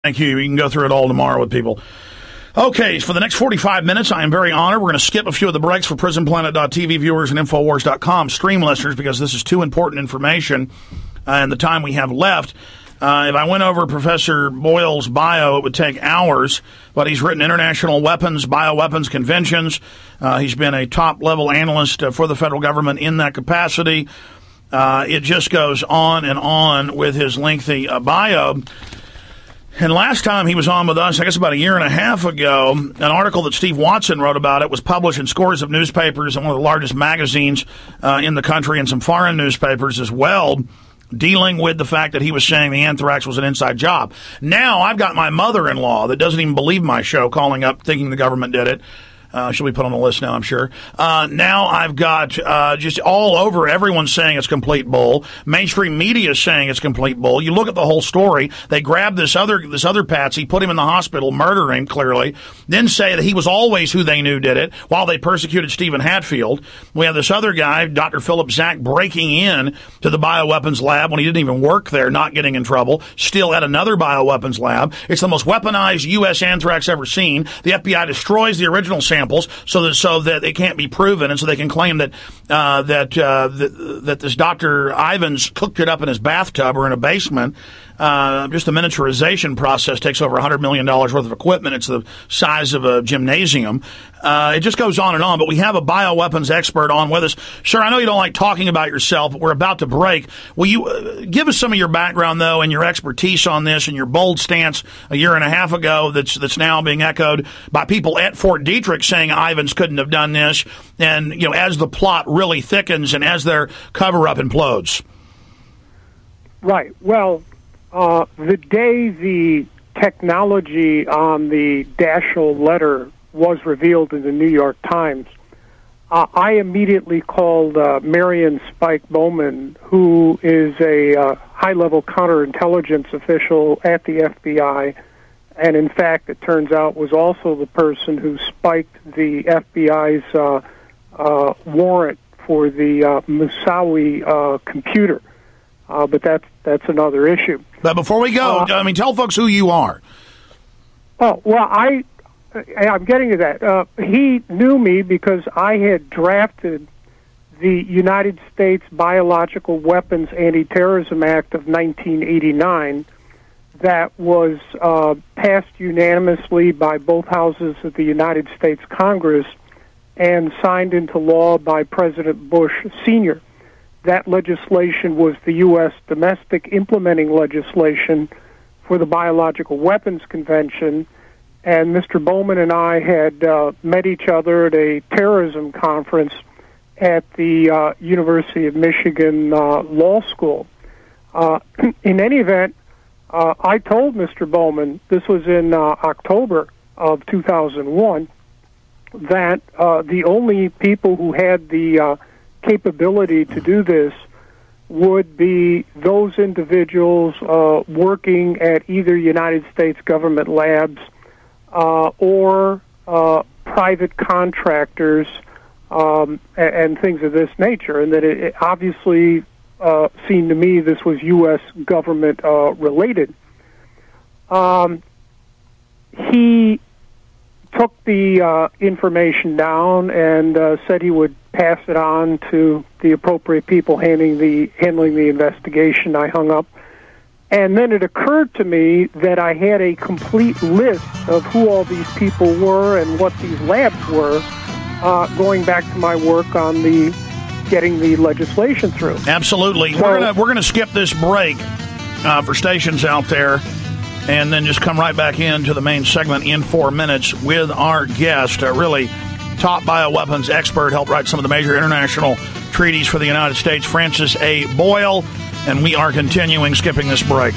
Thank you. We can go through it all tomorrow with people. Okay, for the next 45 minutes, I am very honored. We're going to skip a few of the breaks for PrisonPlanet.tv viewers and Infowars.com stream listeners because this is too important information and the time we have left. If I went over Professor Boyle's bio, it would take hours, but he's written international weapons, bioweapons conventions. He's been a top-level analyst for the federal government in that capacity. It just goes on with his lengthy bio. And last time he was on with us, I guess about a year and a half ago, an article that Steve Watson wrote about it was published in scores of newspapers and one of the largest magazines in the country and some foreign newspapers as well, dealing with the fact that he was saying the anthrax was an inside job. Now I've got my mother-in-law that doesn't even believe my show calling up thinking the government did it. She'll be put on the list now, I'm sure. Now I've got just all over everyone saying it's complete bull. Mainstream media is saying it's complete bull. You look at the whole story. They grab this other patsy, put him in the hospital, murder him clearly, then say that he was always who they knew did it while they persecuted Stephen Hatfield. We have this other guy, Dr. Philip Zach, breaking in to the bioweapons lab when he didn't even work there, not getting in trouble, still at another bioweapons lab. It's the most weaponized U.S. anthrax ever seen. The FBI destroys the original samples so that it can't be proven, and so they can claim that this Dr. Ivins cooked it up in his bathtub or in a basement. Just the miniaturization process takes over $100 million worth of equipment. It's the size of a gymnasium. It just goes on and on, but we have a bioweapons expert on with us. Sir, I know you don't like talking about yourself, but we're about to break. Will you give us some of your background, though, and your expertise on this and your bold stance a year and a half ago that's now being echoed by people at Fort Detrick saying Ivins couldn't have done this, and as the plot really thickens and as their cover-up implodes? Right. Well, the day the technology on the Daschle letter was revealed in the New York Times, I immediately called Marion Spike Bowman, who is a high-level counterintelligence official at the FBI, and in fact, it turns out was also the person who spiked the FBI's warrant for the Moussaoui computer. But that's another issue. But before we go, tell folks who you are. Oh, well, I'm getting to that. He knew me because I had drafted the United States Biological Weapons Anti-Terrorism Act of 1989 that was passed unanimously by both houses of the United States Congress and signed into law by President Bush Sr. That legislation was the U.S. domestic implementing legislation for the Biological Weapons Convention, and Mr. Bowman and I had met each other at a terrorism conference at the University of Michigan Law School. In any event, I told Mr. Bowman, this was in October of 2001, that the only people who had the capability to do this would be those individuals working at either United States government labs or private contractors and things of this nature, and that it obviously seemed to me this was U.S. government related. He took the information down and said he would pass it on to the appropriate people handling the investigation. I hung up. And then it occurred to me that I had a complete list of who all these people were and what these labs were, going back to my work on getting the legislation through. Absolutely. So, we're gonna skip this break for stations out there, and then just come right back into the main segment in 4 minutes with our guest, really top bioweapons expert, helped write some of the major international treaties for the United States, Francis A. Boyle, and we are continuing, skipping this break.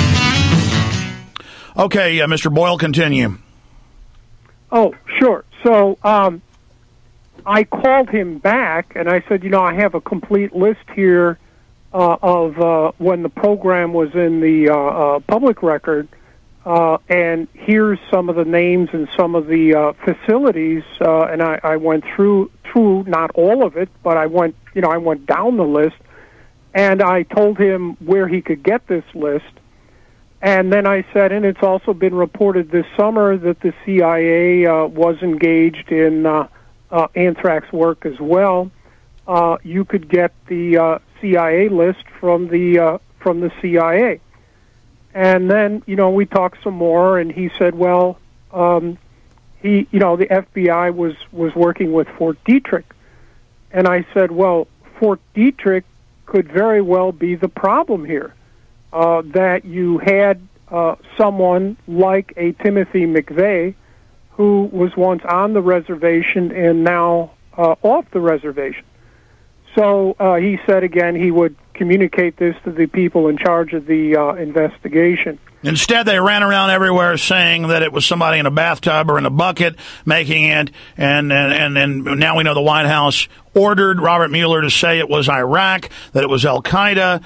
Okay, Mr. Boyle, continue. Oh, sure. So I called him back, and I said, I have a complete list here of when the program was in the public record, and here's some of the names and some of the facilities, and I went through not all of it, but I went down the list, and I told him where he could get this list. And then I said, and it's also been reported this summer that the CIA was engaged in anthrax work as well. You could get the CIA list from the CIA. And then, we talked some more, and he said, well, the FBI was working with Fort Detrick. And I said, well, Fort Detrick could very well be the problem here, that you had someone like a Timothy McVeigh who was once on the reservation and now off the reservation. So he said again he would communicate this to the people in charge of the investigation. Instead, they ran around everywhere saying that it was somebody in a bathtub or in a bucket making it, and now we know the White House ordered Robert Mueller to say it was Iraq, that it was Al-Qaeda,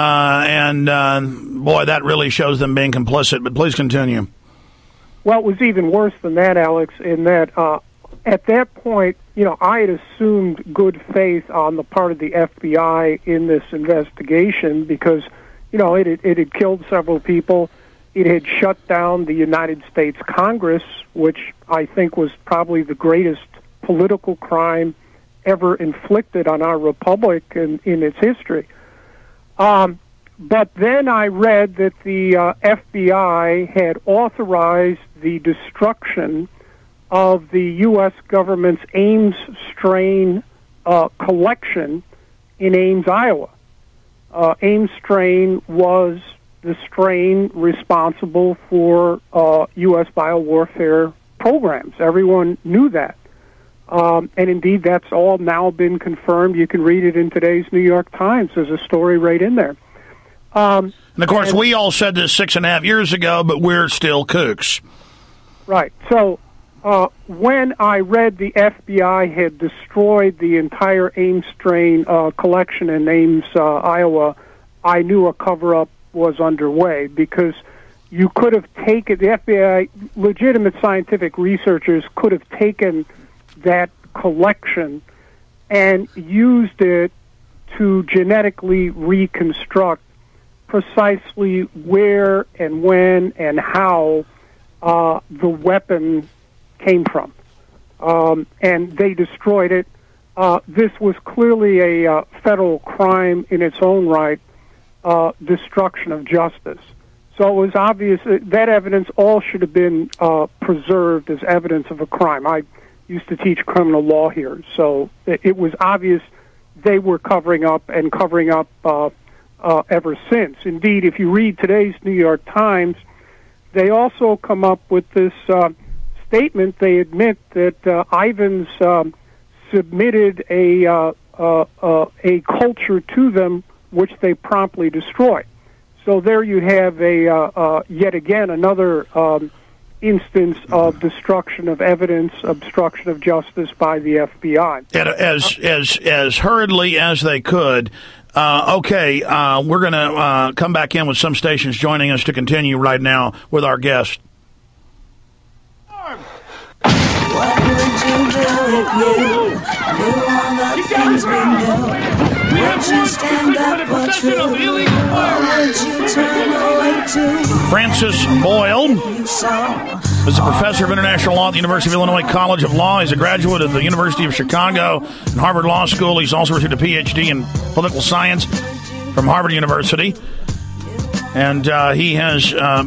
and boy, that really shows them being complicit. But please continue. Well, it was even worse than that, Alex, in that at that point, I had assumed good faith on the part of the FBI in this investigation because, it had killed several people. It had shut down the United States Congress, which I think was probably the greatest political crime ever inflicted on our republic in its history. But then I read that the FBI had authorized the destruction of the U.S. government's Ames strain collection in Ames, Iowa. Ames strain was the strain responsible for U.S. biowarfare programs. Everyone knew that. And indeed, that's all now been confirmed. You can read it in today's New York Times. There's a story right in there. And of course, we all said this 6.5 years ago, but we're still kooks. Right. So when I read the FBI had destroyed the entire Ames strain collection in Ames, Iowa, I knew a cover-up was underway because you could have taken, the FBI, legitimate scientific researchers could have taken that collection and used it to genetically reconstruct precisely where and when and how the weapon came from. And they destroyed it. This was clearly a federal crime in its own right, destruction of justice. So it was obvious that evidence all should have been preserved as evidence of a crime. I used to teach criminal law here, so it was obvious they were covering up and covering up ever since. Indeed, if you read today's New York Times, they also come up with this statement. They admit that Ivins submitted a culture to them, which they promptly destroyed. So there you have yet again another instance of destruction of evidence, obstruction of justice by the FBI. And as hurriedly as they could. Okay, we're going to come back in with some stations joining us to continue right now with our guest. What would you do if you knew all the things we knew? Would you stand up for truth? Or would you turn away too? Francis Boyle is a professor of international law at the University of Illinois College of Law. He's a graduate of the University of Chicago and Harvard Law School. He's also received a PhD in political science from Harvard University. And he has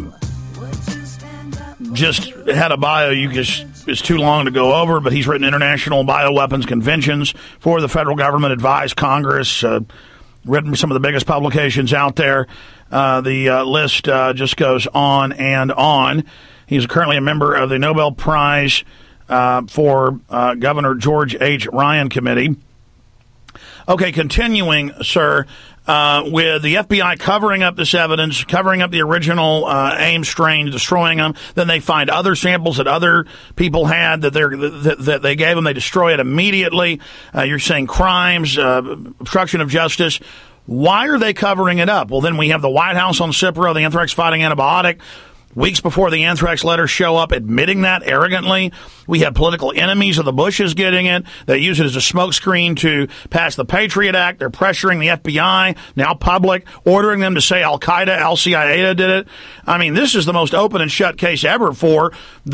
just had a bio it's too long to go over, but he's written international bioweapons conventions for the federal government, advised Congress, written some of the biggest publications out there. The list just goes on and on. He's currently a member of the Nobel Prize for Governor George H. Ryan Committee. Okay, continuing, sir, with the FBI covering up this evidence, covering up the original Ames strain, destroying them. Then they find other samples that other people had that they gave them. They destroy it immediately. You're saying crimes, obstruction of justice. Why are they covering it up? Well, then we have the White House on Cipro, the anthrax-fighting antibiotic. weeks before the anthrax letters show up, admitting that arrogantly. We have political enemies of the Bushes getting it. They use it as a smokescreen to pass the Patriot Act. They're pressuring the FBI, now public, ordering them to say Al-Qaeda, Al-Qaeda did it. I mean, this is the most open and shut case ever for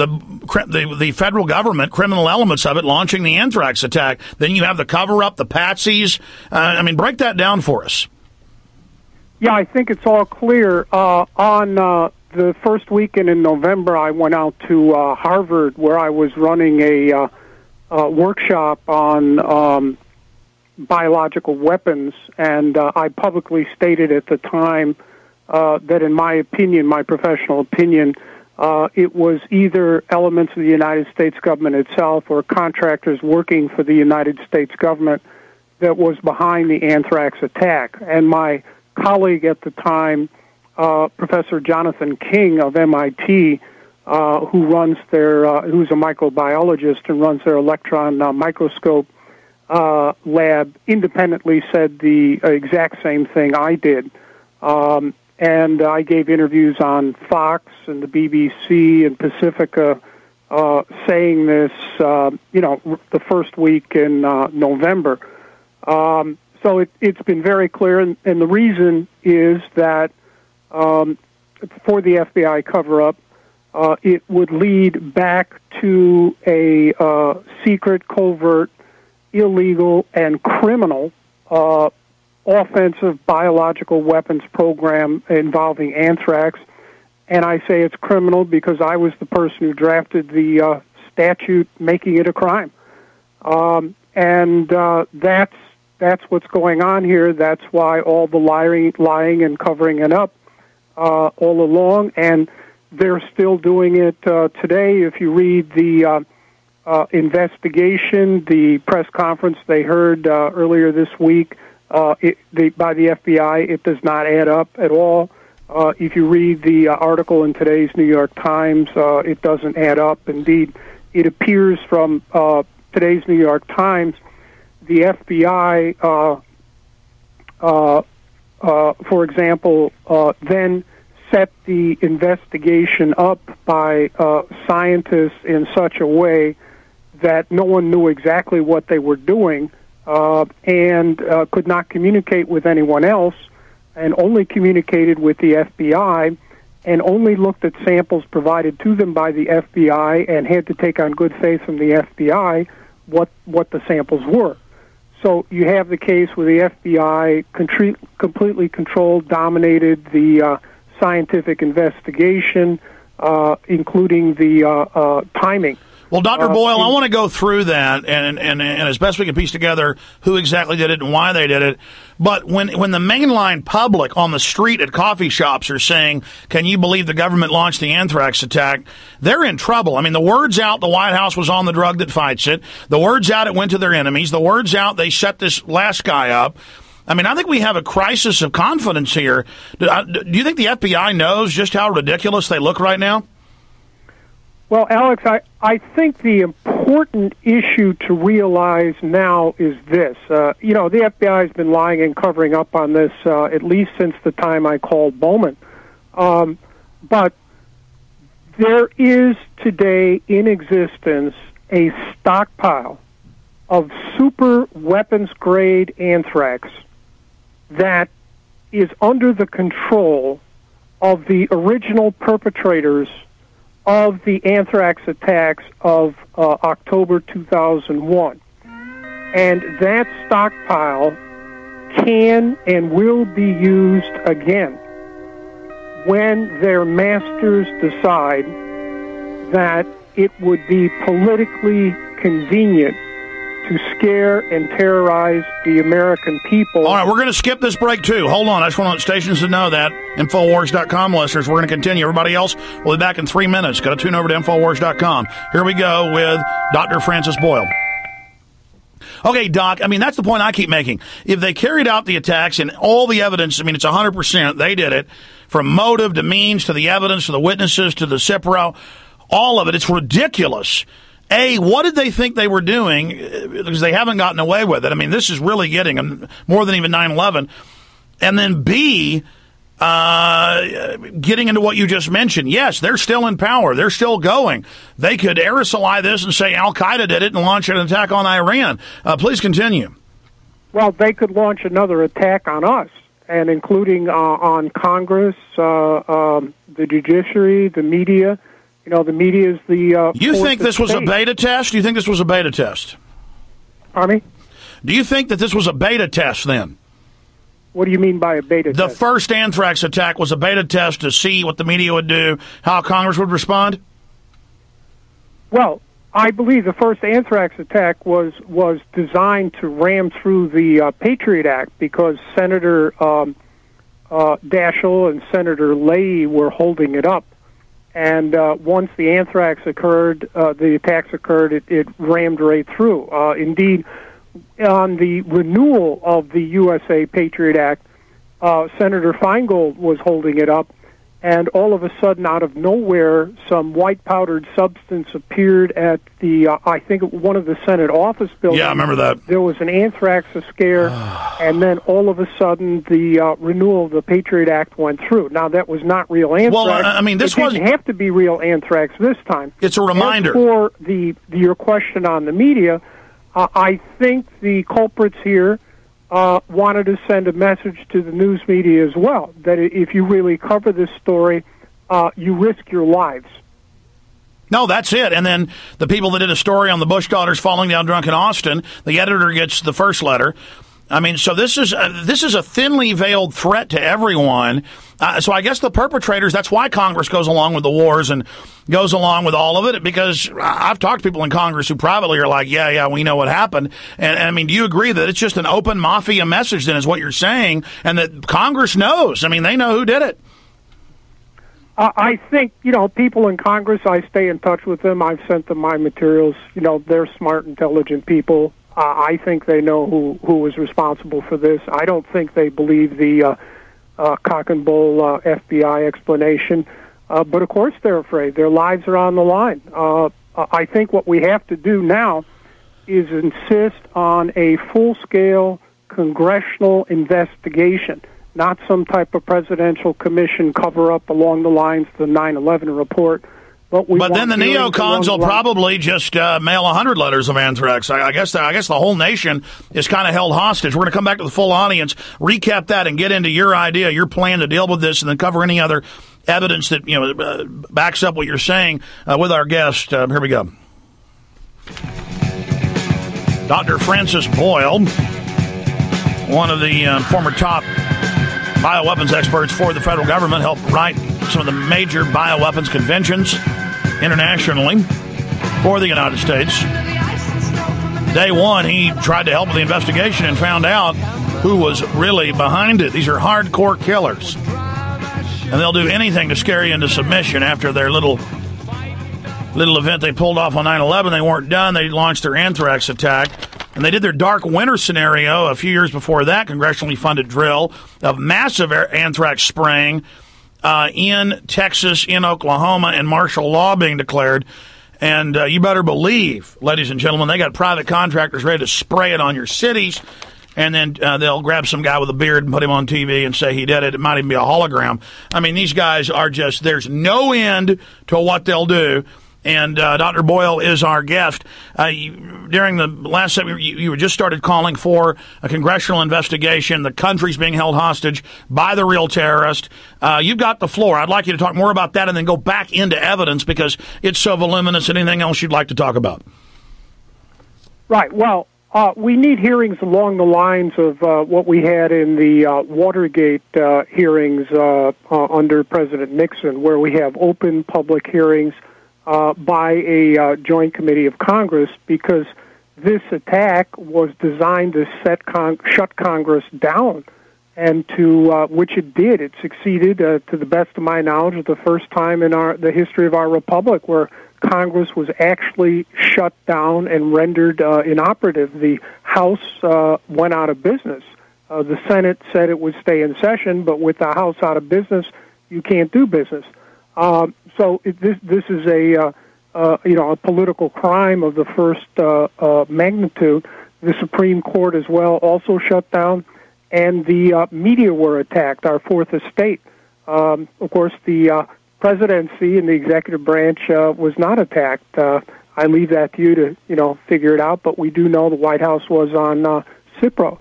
the federal government, criminal elements of it, launching the anthrax attack. Then you have the cover-up, the patsies. I mean, break that down for us. Yeah, I think it's all clear. On the first weekend in November, I went out to Harvard, where I was running a workshop on biological weapons, and I publicly stated at the time that, in my opinion, my professional opinion, it was either elements of the United States government itself or contractors working for the United States government that was behind the anthrax attack. And my colleague at the time, Professor Jonathan King of MIT, who runs who's a microbiologist and runs their electron microscope lab, independently said the exact same thing I did. And I gave interviews on Fox and the BBC and Pacifica saying this, the first week in November. So it's been very clear, and the reason is that for the FBI cover-up, it would lead back to a secret, covert, illegal, and criminal offensive biological weapons program involving anthrax. And I say it's criminal because I was the person who drafted the statute making it a crime. And that's what's going on here. That's why all the lying and covering it up all along, and they're still doing it today. If you read the investigation, the press conference they heard earlier this week by the FBI, it does not add up at all. If you read the article in today's New York Times, it doesn't add up. Indeed, it appears from today's New York Times, the FBI, for example, then set the investigation up by scientists in such a way that no one knew exactly what they were doing and could not communicate with anyone else, and only communicated with the FBI, and only looked at samples provided to them by the FBI and had to take on good faith from the FBI what the samples were. So you have the case where the FBI completely controlled, dominated the scientific investigation, including the timing. Well, Dr. Boyle, I want to go through that and as best we can piece together who exactly did it and why they did it. But when the mainline public on the street at coffee shops are saying, can you believe the government launched the anthrax attack, they're in trouble. I mean, the word's out the White House was on the drug that fights it. The word's out it went to their enemies. The word's out they set this last guy up. I mean, I think we have a crisis of confidence here. Do you think the FBI knows just how ridiculous they look right now? Well, Alex, I think the important issue to realize now is this. The FBI has been lying and covering up on this at least since the time I called Bowman. But there is today in existence a stockpile of super weapons-grade anthrax that is under the control of the original perpetrators of the anthrax attacks of October 2001. And that stockpile can and will be used again when their masters decide that it would be politically convenient to scare and terrorize the American people. All right, we're going to skip this break, too. Hold on. I just want stations to know that. Infowars.com listeners, we're going to continue. Everybody else, we'll be back in 3 minutes. Got to tune over to Infowars.com. Here we go with Dr. Francis Boyle. Okay, Doc, I mean, that's the point I keep making. If they carried out the attacks and all the evidence, I mean, it's 100%, they did it, from motive to means to the evidence to the witnesses to the CIPRO, all of it, it's ridiculous. A, what did they think they were doing? Because they haven't gotten away with it. I mean, this is really getting them more than even 9/11. And then B, getting into what you just mentioned, yes, they're still in power. They're still going. They could aerosolize this and say Al-Qaeda did it and launch an attack on Iran. Please continue. Well, they could launch another attack on us, and including on Congress, the judiciary, the media. You know, the media is the... you think this was a beta test? Do you think this was a beta test? Pardon me? Do you think that this was a beta test then? What do you mean by a beta test? The first anthrax attack was a beta test to see what the media would do, how Congress would respond? Well, I believe the first anthrax attack was designed to ram through the Patriot Act because Senator Daschle and Senator Leahy were holding it up. And once the anthrax occurred, the attacks occurred, it rammed right through. Indeed, on the renewal of the USA Patriot Act, Senator Feingold was holding it up, and all of a sudden, out of nowhere, some white powdered substance appeared at the, I think, one of the Senate office buildings. Yeah, I remember that. There was an anthrax scare, and then all of a sudden, the renewal of the Patriot Act went through. Now, that was not real anthrax. Well, I mean, this didn't have to be real anthrax this time. It's a reminder. As for your question on the media, I think the culprits here wanted to send a message to the news media as well, that if you really cover this story, you risk your lives. No, that's it. And then the people that did a story on the Bush daughters falling down drunk in Austin, the editor gets the first letter. I mean, so this is a thinly veiled threat to everyone. So I guess the perpetrators, that's why Congress goes along with the wars and goes along with all of it, because I've talked to people in Congress who privately are like, yeah, we know what happened. And I mean, do you agree that it's just an open mafia message then is what you're saying, and that Congress knows? I mean, they know who did it. I think, people in Congress, I stay in touch with them. I've sent them my materials. They're smart, intelligent people. I think they know who was responsible for this. I don't think they believe the cock and bull FBI explanation. But, of course, they're afraid. Their lives are on the line. I think what we have to do now is insist on a full-scale congressional investigation, not some type of presidential commission cover-up along the lines of the 9/11 report. But then the neocons will probably just mail 100 letters of anthrax. I guess the whole nation is kind of held hostage. We're going to come back to the full audience, recap that, and get into your idea, your plan to deal with this, and then cover any other evidence that backs up what you're saying with our guest. Here we go. Dr. Francis Boyle, one of the former top bioweapons experts for the federal government, helped write some of the major bioweapons conventions internationally for the United States. Day one, he tried to help with the investigation and found out who was really behind it. These are hardcore killers, and they'll do anything to scare you into submission. After their little event they pulled off on 9/11, they weren't done. They launched their anthrax attack. And they did their dark winter scenario a few years before that, congressionally funded drill of massive anthrax spraying in Texas, in Oklahoma, and martial law being declared. And you better believe, ladies and gentlemen, they got private contractors ready to spray it on your cities. And then they'll grab some guy with a beard and put him on TV and say he did it. It might even be a hologram. I mean, these guys are just, there's no end to what they'll do. And Dr. Boyle is our guest. During the last segment, you just started calling for a congressional investigation. The country's being held hostage by the real terrorist. You've got the floor. I'd like you to talk more about that and then go back into evidence because it's so voluminous. Anything else you'd like to talk about? Right. Well, we need hearings along the lines of what we had in the Watergate hearings under President Nixon, where we have open public hearings by a joint committee of Congress, because this attack was designed to shut Congress down, and to which it did. It succeeded, to the best of my knowledge, the first time in the history of our republic where Congress was actually shut down and rendered inoperative. The House went out of business. The Senate said it would stay in session, but with the House out of business, you can't do business. So this is a political crime of the first magnitude. The Supreme Court as well also shut down, and the media were attacked. Our fourth estate Of course, the presidency and the executive branch was not attacked. I leave that to you to, figure it out, but we do know the White House was on Cipro.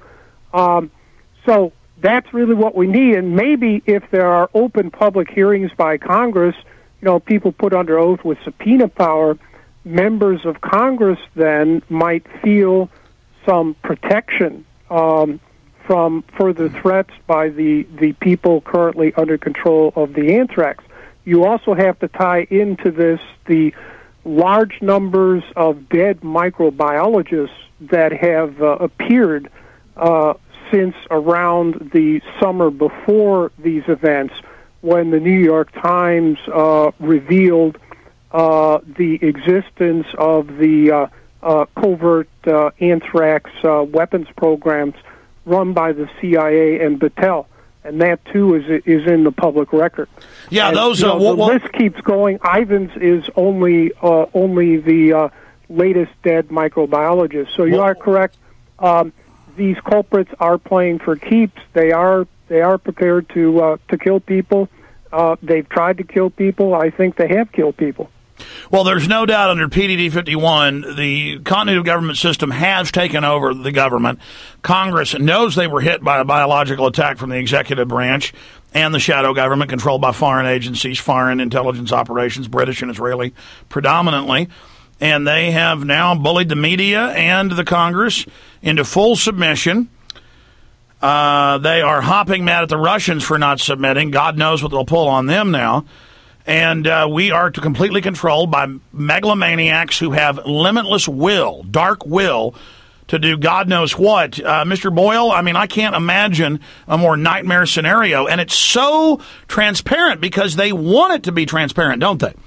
So that's really what we need, and maybe if there are open public hearings by Congress, people put under oath with subpoena power, members of Congress then might feel some protection from further threats by the people currently under control of the anthrax. You also have to tie into this the large numbers of dead microbiologists that have appeared since around the summer before these events, when the New York Times revealed the existence of the covert anthrax weapons programs run by the CIA and Battelle. And that, too, is in the public record. Yeah, and, those... the list keeps going. Ivans is only the latest dead microbiologist. So you are correct. These culprits are playing for keeps. They are prepared to kill people. They've tried to kill people. I think they have killed people. Well, there's no doubt under PDD 51, the continuity of government system has taken over the government. Congress knows they were hit by a biological attack from the executive branch and the shadow government controlled by foreign agencies, foreign intelligence operations, British and Israeli predominantly. And they have now bullied the media and the Congress into full submission. They are hopping mad at the Russians for not submitting. God knows what they'll pull on them now. And we are completely controlled by megalomaniacs who have limitless will, dark will, to do God knows what. Mr. Boyle, I can't imagine a more nightmare scenario. And it's so transparent because they want it to be transparent, don't they?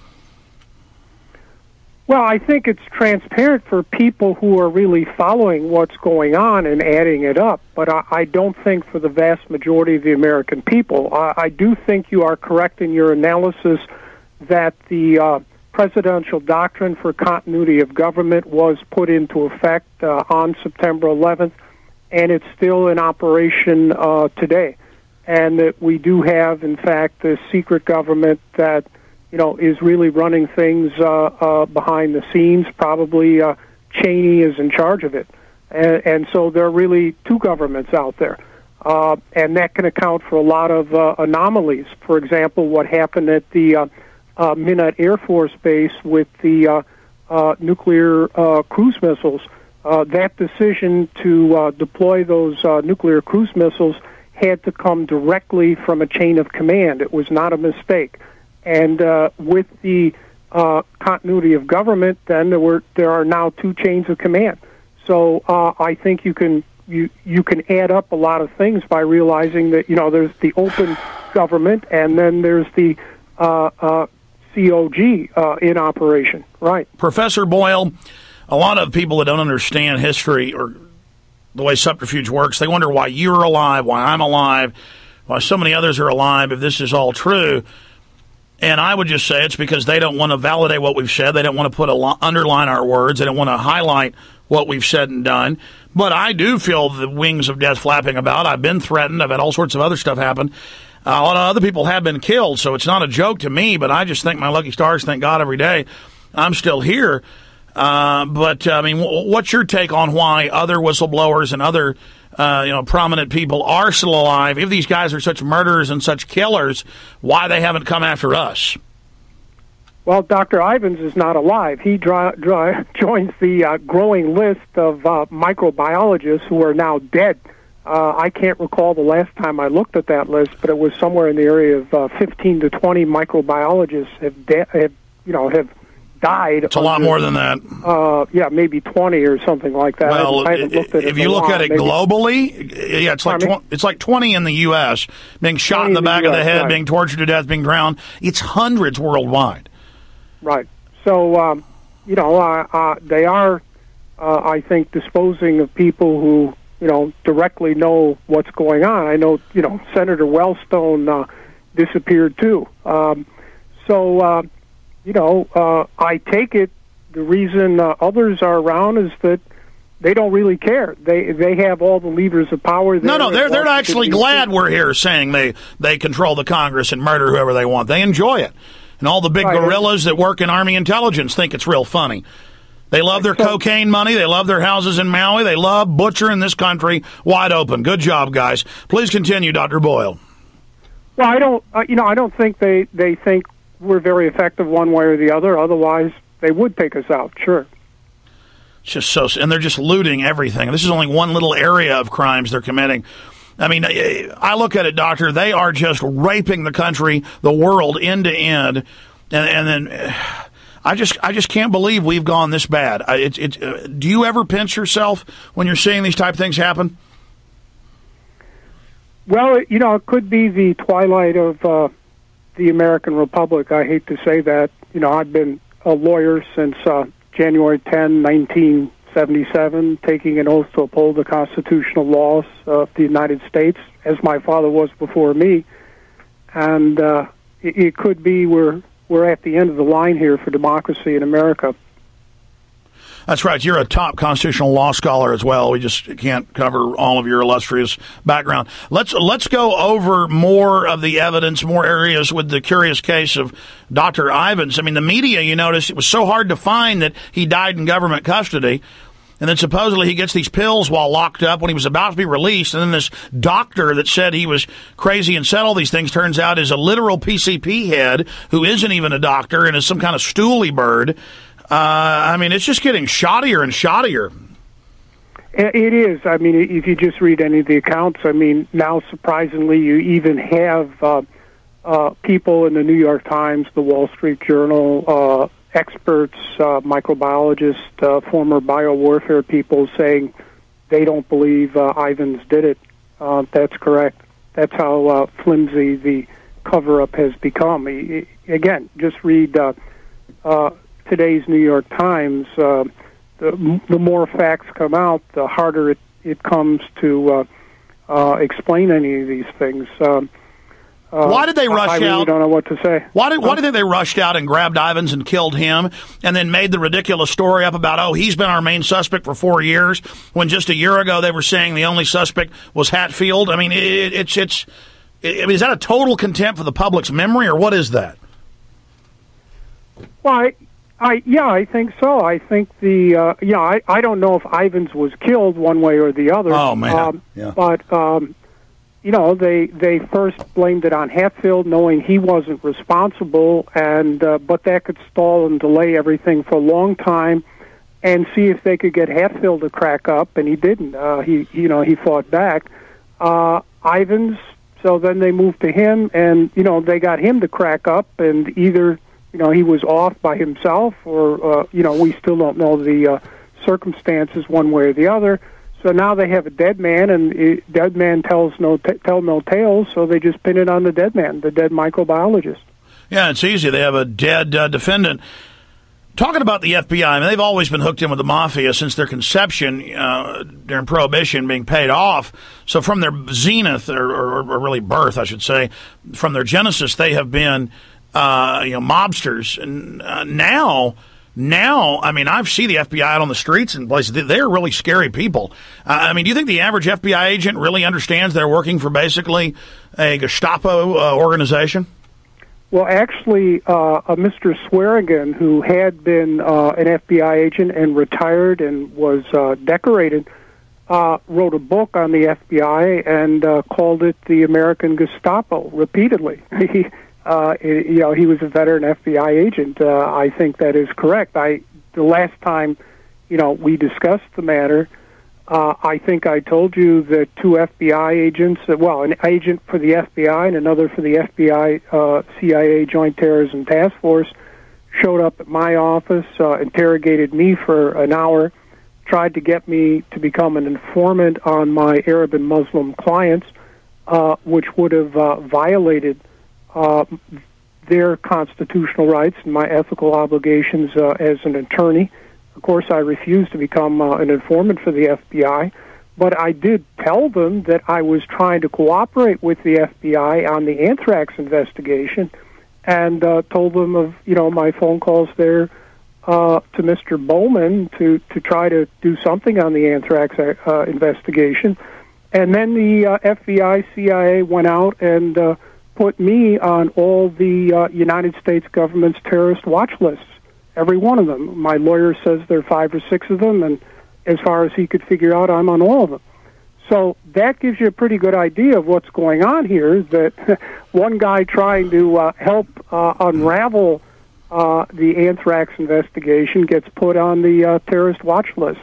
Well, I think it's transparent for people who are really following what's going on and adding it up, but I don't think for the vast majority of the American people. I do think you are correct in your analysis that the presidential doctrine for continuity of government was put into effect on September 11th, and it's still in operation today. And that we do have, in fact, a secret government that is really running things behind the scenes. Probably Cheney is in charge of it. And so there are really two governments out there. And that can account for a lot of anomalies. For example, what happened at the Minot Air Force Base with the nuclear cruise missiles. That decision to deploy those nuclear cruise missiles had to come directly from a chain of command. It was not a mistake. And with the continuity of government, then there are now two chains of command. So I think you can add up a lot of things by realizing that there's the open government and then there's the COG in operation. Right, Professor Boyle. A lot of people that don't understand history or the way subterfuge works, they wonder why you're alive, why I'm alive, why so many others are alive. If this is all true. And I would just say it's because they don't want to validate what we've said. They don't want to underline our words. They don't want to highlight what we've said and done. But I do feel the wings of death flapping about. I've been threatened. I've had all sorts of other stuff happen. A lot of other people have been killed, so it's not a joke to me. But I just think my lucky stars, thank God every day, I'm still here. But what's your take on why other whistleblowers and other prominent people are still alive? If these guys are such murderers and such killers, why they haven't come after us? Well, Dr. Ivans is not alive. He joins the growing list of microbiologists who are now dead. I can't recall the last time I looked at that list, but it was somewhere in the area of 15 to 20 microbiologists have died. It's a lot more than that. Maybe 20 or something like that. Well, I haven't looked at it if you look at it globally, it's like 20 in the U.S. being shot in the back of the head, being tortured to death, being drowned. It's hundreds worldwide. Right. So, they are, I think, disposing of people who, directly know what's going on. I know, Senator Wellstone disappeared too. I take it the reason others are around is that, they don't really care. They have all the levers of power there. No, they're actually glad we're here saying they control the Congress and murder whoever they want. They enjoy it. And all the big gorillas that work in Army intelligence think it's real funny. They love their cocaine money. They love their houses in Maui. They love butchering this country wide open. Good job, guys. Please continue, Dr. Boyle. Well, I don't think they think we're very effective one way or the other. Otherwise, they would take us out. Sure. It's just so, and they're just looting everything. This is only one little area of crimes they're committing. I mean, I look at it, Doctor. They are just raping the country, the world, end to end, and then. I just can't believe we've gone this bad. Do you ever pinch yourself when you're seeing these type of things happen? Well, it could be the twilight of the American Republic. I hate to say that. I've been a lawyer since January 10, 1977, taking an oath to uphold the constitutional laws of the United States, as my father was before me. And it could be we're at the end of the line here for democracy in America. That's right. You're a top constitutional law scholar as well. We just can't cover all of your illustrious background. Let's go over more of the evidence, more areas with the curious case of Dr. Ivins. I mean, the media, you notice, it was so hard to find that he died in government custody. And then supposedly he gets these pills while locked up when he was about to be released. And then this doctor that said he was crazy and said all these things turns out is a literal PCP head who isn't even a doctor and is some kind of stooly bird. I mean, it's just getting shoddier and shoddier. It is. I mean, if you just read any of the accounts, I mean, now surprisingly you even have people in the New York Times, the Wall Street Journal, experts, microbiologists, former biowarfare people saying they don't believe Ivins did it. That's correct. That's how flimsy the cover-up has become. Again, just read today's New York Times. The more facts come out, the harder it comes to explain any of these things. Why did they rush out? I really don't know what to say. Why do you think they rushed out and grabbed Ivins and killed him and then made the ridiculous story up about, he's been our main suspect for 4 years, when just a year ago they were saying the only suspect was Hatfield? I mean, is that a total contempt for the public's memory, or what is that? Well, I think so. I think I don't know if Ivins was killed one way or the other. Oh, man. But they first blamed it on Hatfield, knowing he wasn't responsible, and but that could stall and delay everything for a long time, and see if they could get Hatfield to crack up, and he didn't. He fought back. Ivins. So then they moved to him, and they got him to crack up, and either he was off by himself, or we still don't know the circumstances one way or the other. So now they have a dead man, and dead man tell no tales, so they just pin it on the dead man, the dead microbiologist. Yeah, it's easy. They have a dead defendant. Talking about the FBI, I mean, they've always been hooked in with the mafia since their conception during Prohibition, being paid off. So from their zenith, or really birth, I should say, from their genesis, they have been mobsters. And now, I mean, I see the FBI out on the streets and places. They're really scary people. I mean, do you think the average FBI agent really understands they're working for basically a Gestapo organization? Well, actually, Mr. Swearingen, who had been an FBI agent and retired and was decorated, wrote a book on the FBI and called it the American Gestapo repeatedly. He was a veteran FBI agent. I think that is correct. The last time, we discussed the matter, I think I told you that two FBI agents, an agent for the FBI and another for the FBI CIA Joint Terrorism Task Force, showed up at my office, interrogated me for an hour, tried to get me to become an informant on my Arab and Muslim clients, which would have violated their constitutional rights and my ethical obligations as an attorney. Of course, I refused to become an informant for the FBI, but I did tell them that I was trying to cooperate with the FBI on the anthrax investigation, and told them of my phone calls there to Mr. Bowman to try to do something on the anthrax investigation. And then the FBI, CIA went out and put me on all the United States government's terrorist watch lists, every one of them. My lawyer says there are 5 or 6 of them, and as far as he could figure out, I'm on all of them. So that gives you a pretty good idea of what's going on here, is that one guy trying to help unravel the anthrax investigation gets put on the terrorist watch list.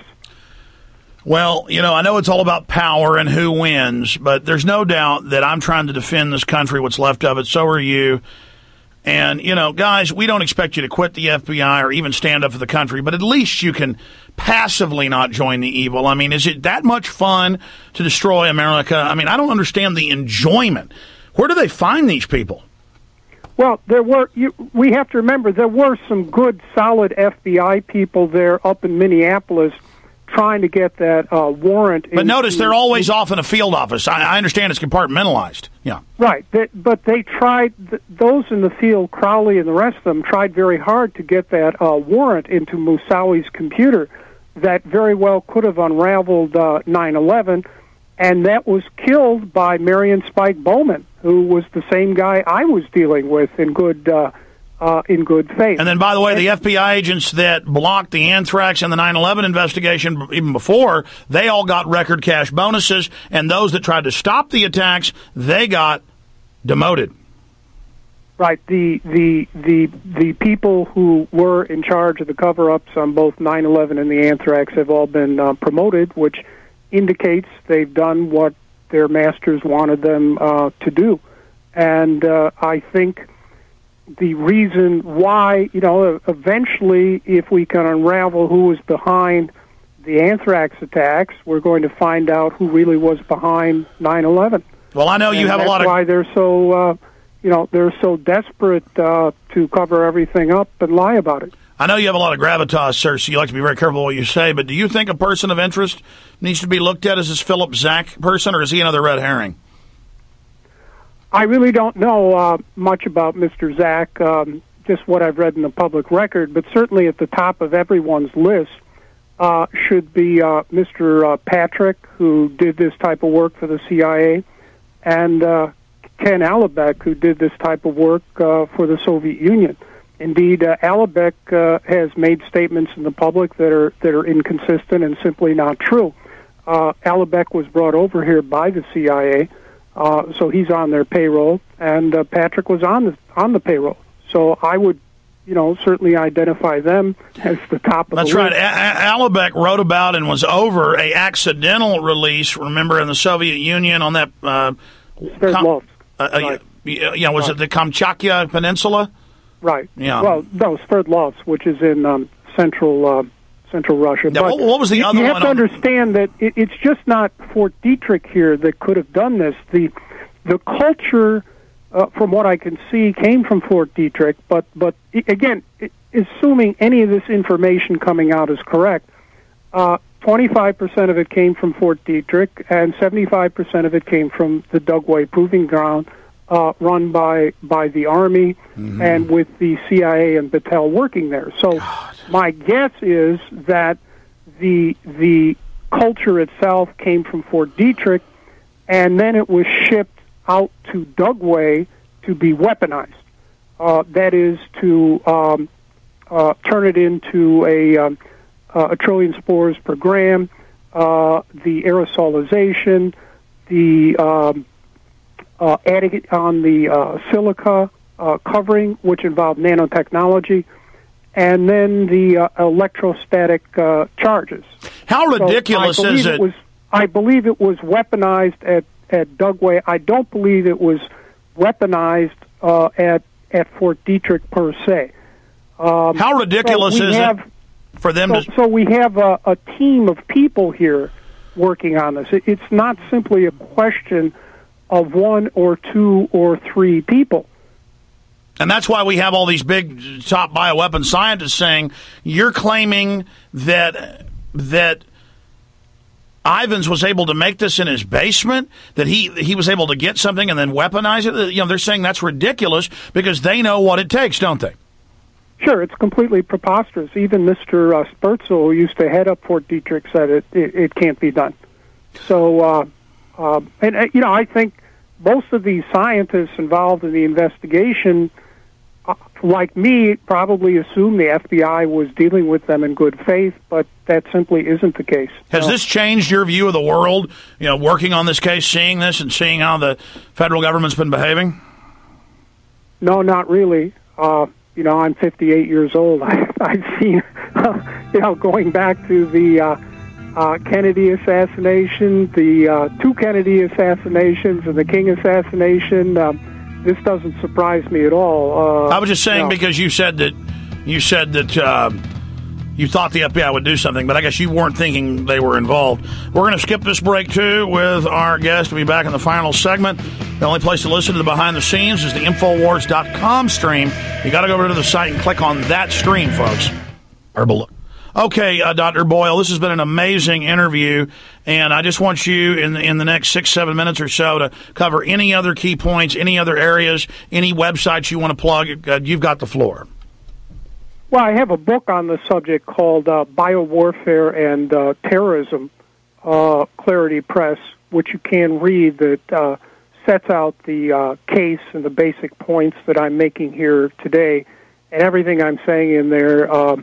Well, I know it's all about power and who wins, but there's no doubt that I'm trying to defend this country, what's left of it. So are you. And, guys, we don't expect you to quit the FBI or even stand up for the country, but at least you can passively not join the evil. I mean, is it that much fun to destroy America? I mean, I don't understand the enjoyment. Where do they find these people? Well, we have to remember there were some good, solid FBI people there up in Minneapolis trying to get that warrant. But notice they're always off in a field office. I understand it's compartmentalized. Yeah. Right. But they tried, those in the field, Crowley and the rest of them, tried very hard to get that warrant into Moussawi's computer that very well could have unraveled 9/11, and that was killed by Marion Spike Bowman, who was the same guy I was dealing with in good faith. And then, by the way, the FBI agents that blocked the anthrax and the 9/11 investigation even before, they all got record cash bonuses, and those that tried to stop the attacks, they got demoted. Right. The people who were in charge of the cover-ups on both 9/11 and the anthrax have all been promoted, which indicates they've done what their masters wanted them to do. And I think the reason why, eventually, if we can unravel who was behind the anthrax attacks, we're going to find out who really was behind 9/11. Well, I know you have a lot of... That's why they're so, they're so desperate to cover everything up and lie about it. I know you have a lot of gravitas, sir, so you like to be very careful what you say, but do you think a person of interest needs to be looked at as this Philip Zach person, or is he another red herring? I really don't know much about Mr. Zach, just what I've read in the public record, but certainly at the top of everyone's list should be Mr. Patrick, who did this type of work for the CIA, and Ken Alibek, who did this type of work for the Soviet Union. Indeed, Alibek has made statements in the public that are inconsistent and simply not true. Alibek was brought over here by the CIA, so he's on their payroll, and Patrick was on the payroll. So I would, certainly identify them as the top of That's the list. That's right. Alibek wrote about and was over a accidental release, remember, in the Soviet Union on that... Sverdlovsk. Was it the Kamchatka Peninsula? Right. Yeah. Well, no, Sverdlovsk, which is in central Russia. Yeah, but what was the other one? You have to understand that it's just not Fort Detrick here that could have done this. The culture, from what I can see, came from Fort Detrick. But again, assuming any of this information coming out is correct, 25% of it came from Fort Detrick, and 75% of it came from the Dugway Proving Ground, run by the Army, and with the CIA and Battelle working there. So my guess is that the culture itself came from Fort Detrick, and then it was shipped out to Dugway to be weaponized. That is to turn it into a trillion spores per gram, the aerosolization, the adding it on the silica covering, which involved nanotechnology, and then the electrostatic charges. How ridiculous is it? I believe it was weaponized at Dugway. I don't believe it was weaponized at Fort Detrick per se. How ridiculous is it for them to... So we have a team of people here working on this. It's not simply a question of 1 or 2 or 3 people. And that's why we have all these big top bioweapon scientists saying, you're claiming that Ivins was able to make this in his basement, that he was able to get something and then weaponize it. They're saying that's ridiculous because they know what it takes, don't they? Sure, it's completely preposterous. Even Mr. Spertzel, who used to head up Fort Detrick, said it can't be done. So, I think most of the scientists involved in the investigation, like me, probably assumed the FBI was dealing with them in good faith, but that simply isn't the case. Has this changed your view of the world, working on this case, seeing this and seeing how the federal government's been behaving? No, not really. I'm 58 years old. I've seen, going back to the Kennedy assassination, the two Kennedy assassinations, and the King assassination. This doesn't surprise me at all. I was just saying because you said that you thought the FBI would do something, but I guess you weren't thinking they were involved. We're going to skip this break, too, with our guest. We'll be back in the final segment. The only place to listen to the behind the scenes is the Infowars.com stream. You got to go over to the site and click on that stream, folks. Okay, Dr. Boyle, this has been an amazing interview, and I just want you in the next 6-7 minutes or so to cover any other key points, any other areas, any websites you want to plug. You've got the floor. Well, I have a book on the subject called Biowarfare and Terrorism, Clarity Press, which you can read, that sets out the case and the basic points that I'm making here today. And everything I'm saying in there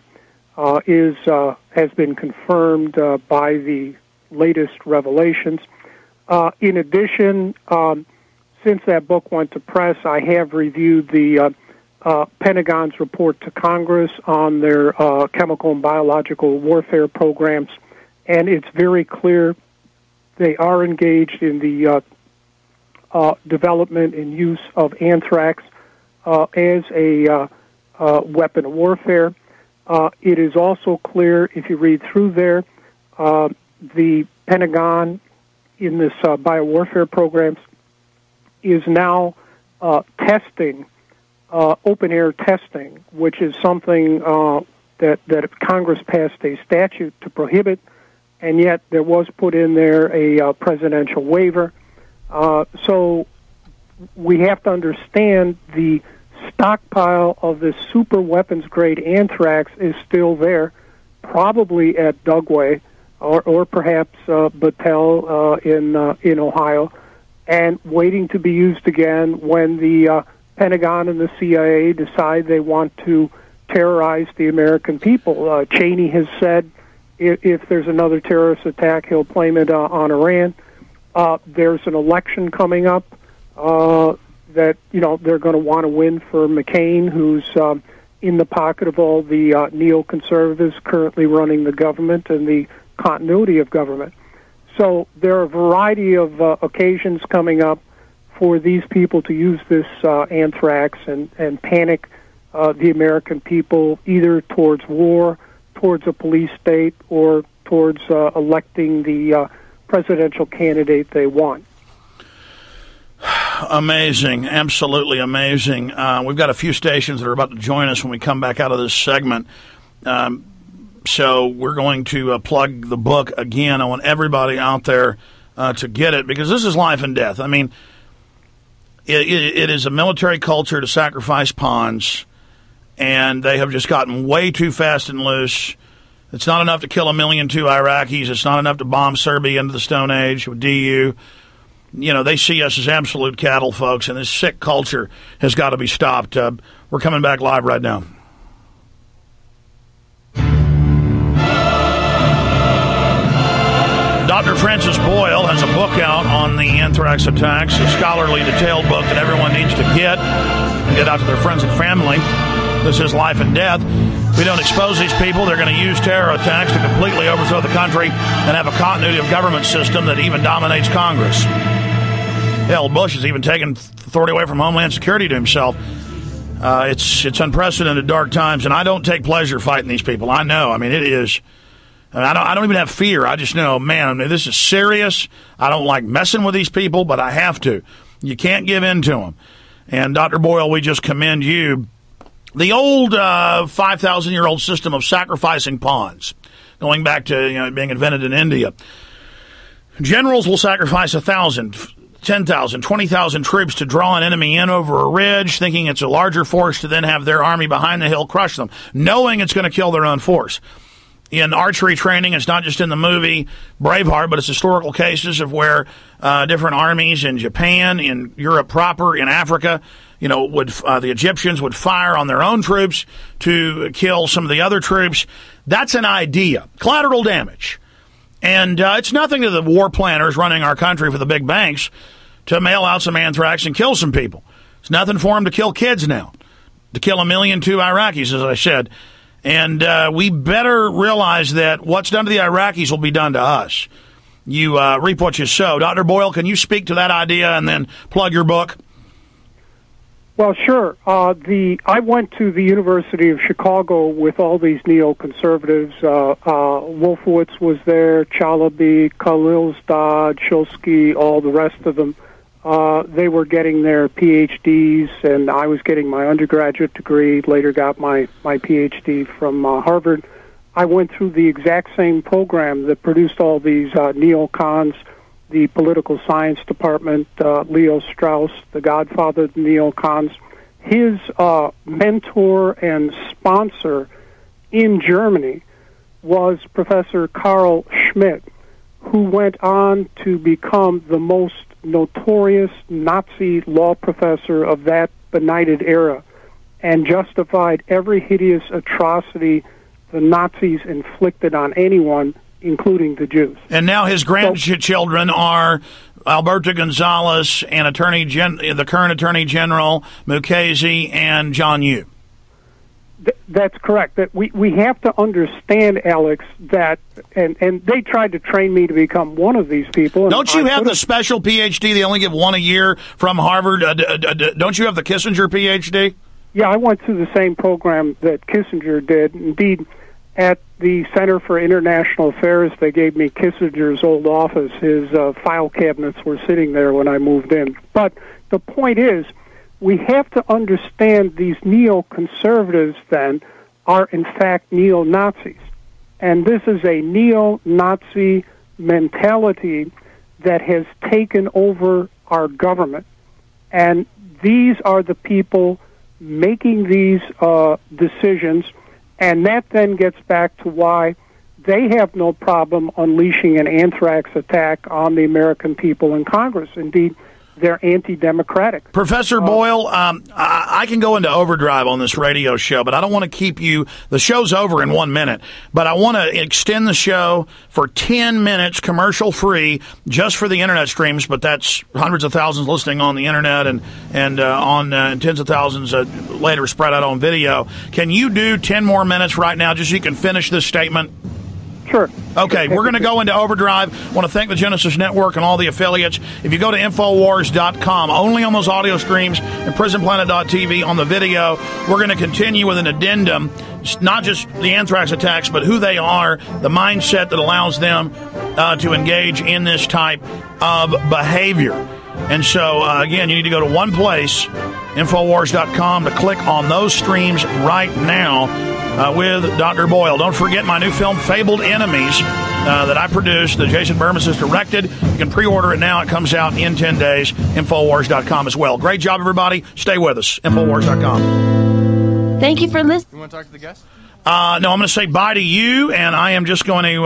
has been confirmed by the latest revelations. In addition, since that book went to press, I have reviewed the Pentagon's report to Congress on their chemical and biological warfare programs, and it's very clear they are engaged in the development and use of anthrax as a weapon of warfare. It is also clear, if you read through there, the Pentagon in this biowarfare programs is now testing open-air testing, which is something that Congress passed a statute to prohibit, and yet there was put in there a presidential waiver. So we have to understand the stockpile of this super weapons-grade anthrax is still there, probably at Dugway or perhaps Battelle in Ohio, and waiting to be used again when the Pentagon and the CIA decide they want to terrorize the American people. Cheney has said if there's another terrorist attack, he'll blame it on Iran. There's an election coming up that they're going to want to win for McCain, who's in the pocket of all the neoconservatives currently running the government and the continuity of government. So there are a variety of occasions coming up for these people to use this anthrax and panic the American people either towards war, towards a police state, or towards electing the presidential candidate they want. Amazing. Absolutely amazing. We've got a few stations that are about to join us when we come back out of this segment. So we're going to plug the book again. I want everybody out there to get it because this is life and death. I mean, it is a military culture to sacrifice pawns, and they have just gotten way too fast and loose. It's not enough to kill 1.2 million Iraqis. It's not enough to bomb Serbia into the Stone Age with DU. They see us as absolute cattle, folks, and this sick culture has got to be stopped. We're coming back live right now. Dr. Francis Boyle has a book out on the anthrax attacks, a scholarly, detailed book that everyone needs to get out to their friends and family. This is life and death. If we don't expose these people, they're going to use terror attacks to completely overthrow the country and have a continuity of government system that even dominates Congress. Hell, Bush has even taken authority away from Homeland Security to himself. It's unprecedented dark times, and I don't take pleasure fighting these people. I know. I mean, it is. I don't even have fear. I just know, man, this is serious. I don't like messing with these people, but I have to. You can't give in to them. And Dr. Boyle, we just commend you. The old 5,000-year-old system of sacrificing pawns, going back to being invented in India. Generals will sacrifice 1,000 10,000, 20,000 troops to draw an enemy in over a ridge, thinking it's a larger force to then have their army behind the hill crush them, knowing it's going to kill their own force. In archery training, it's not just in the movie Braveheart, but it's historical cases of where different armies in Japan, in Europe proper, in Africa, would the Egyptians would fire on their own troops to kill some of the other troops. That's an idea. Collateral damage. And it's nothing to the war planners running our country for the big banks to mail out some anthrax and kill some people. It's nothing for them to kill kids now, to kill 1.2 million Iraqis, as I said. And we better realize that what's done to the Iraqis will be done to us. You reap what you sow. Dr. Boyle, can you speak to that idea and then plug your book? Well, sure. I went to the University of Chicago with all these neoconservatives. Wolfowitz was there, Chalabi, Khalilzad, Shulsky, all the rest of them. They were getting their PhDs, and I was getting my undergraduate degree, later got my PhD from Harvard. I went through the exact same program that produced all these neocons, the political science department, Leo Strauss, the godfather of the neocons. His mentor and sponsor in Germany was Professor Carl Schmitt, who went on to become the most notorious Nazi law professor of that benighted era and justified every hideous atrocity the Nazis inflicted on anyone, including the Jews. And now his grandchildren are Alberto Gonzales and the current Attorney General Mukasey and John Yoo. That's correct. That we have to understand, Alex, that and they tried to train me to become one of these people. Don't you have the special PhD? They only give one a year from Harvard. Don't you have the Kissinger PhD? Yeah, I went through the same program that Kissinger did. Indeed, at the Center for International Affairs, they gave me Kissinger's old office. His file cabinets were sitting there when I moved in. But the point is, we have to understand these neoconservatives, then, are in fact neo-Nazis. And this is a neo-Nazi mentality that has taken over our government. And these are the people making these decisions, and that then gets back to why they have no problem unleashing an anthrax attack on the American people in Congress. Indeed, they're anti-democratic. Professor Boyle, I can go into overdrive on this radio show, but I don't want to keep you. The show's over in 1 minute, but I want to extend the show for 10 minutes commercial-free just for the Internet streams, but that's hundreds of thousands listening on the Internet and on tens of thousands later spread out on video. Can you do 10 more minutes right now just so you can finish this statement? Sure. Okay, we're going to go into overdrive. I want to thank the Genesis Network and all the affiliates. If you go to Infowars.com, only on those audio streams, and PrisonPlanet.tv on the video, we're going to continue with an addendum. It's not just the anthrax attacks, but who they are, the mindset that allows them to engage in this type of behavior. And so, again, you need to go to one place, Infowars.com, to click on those streams right now. With Dr. Boyle. Don't forget my new film, Fabled Enemies, that I produced, that Jason Bermas has directed. You can pre-order it now. It comes out in 10 days. Infowars.com as well. Great job, everybody. Stay with us. Infowars.com. Thank you for listening. You want to talk to the guest? No, I'm going to say bye to you, and I am just going to,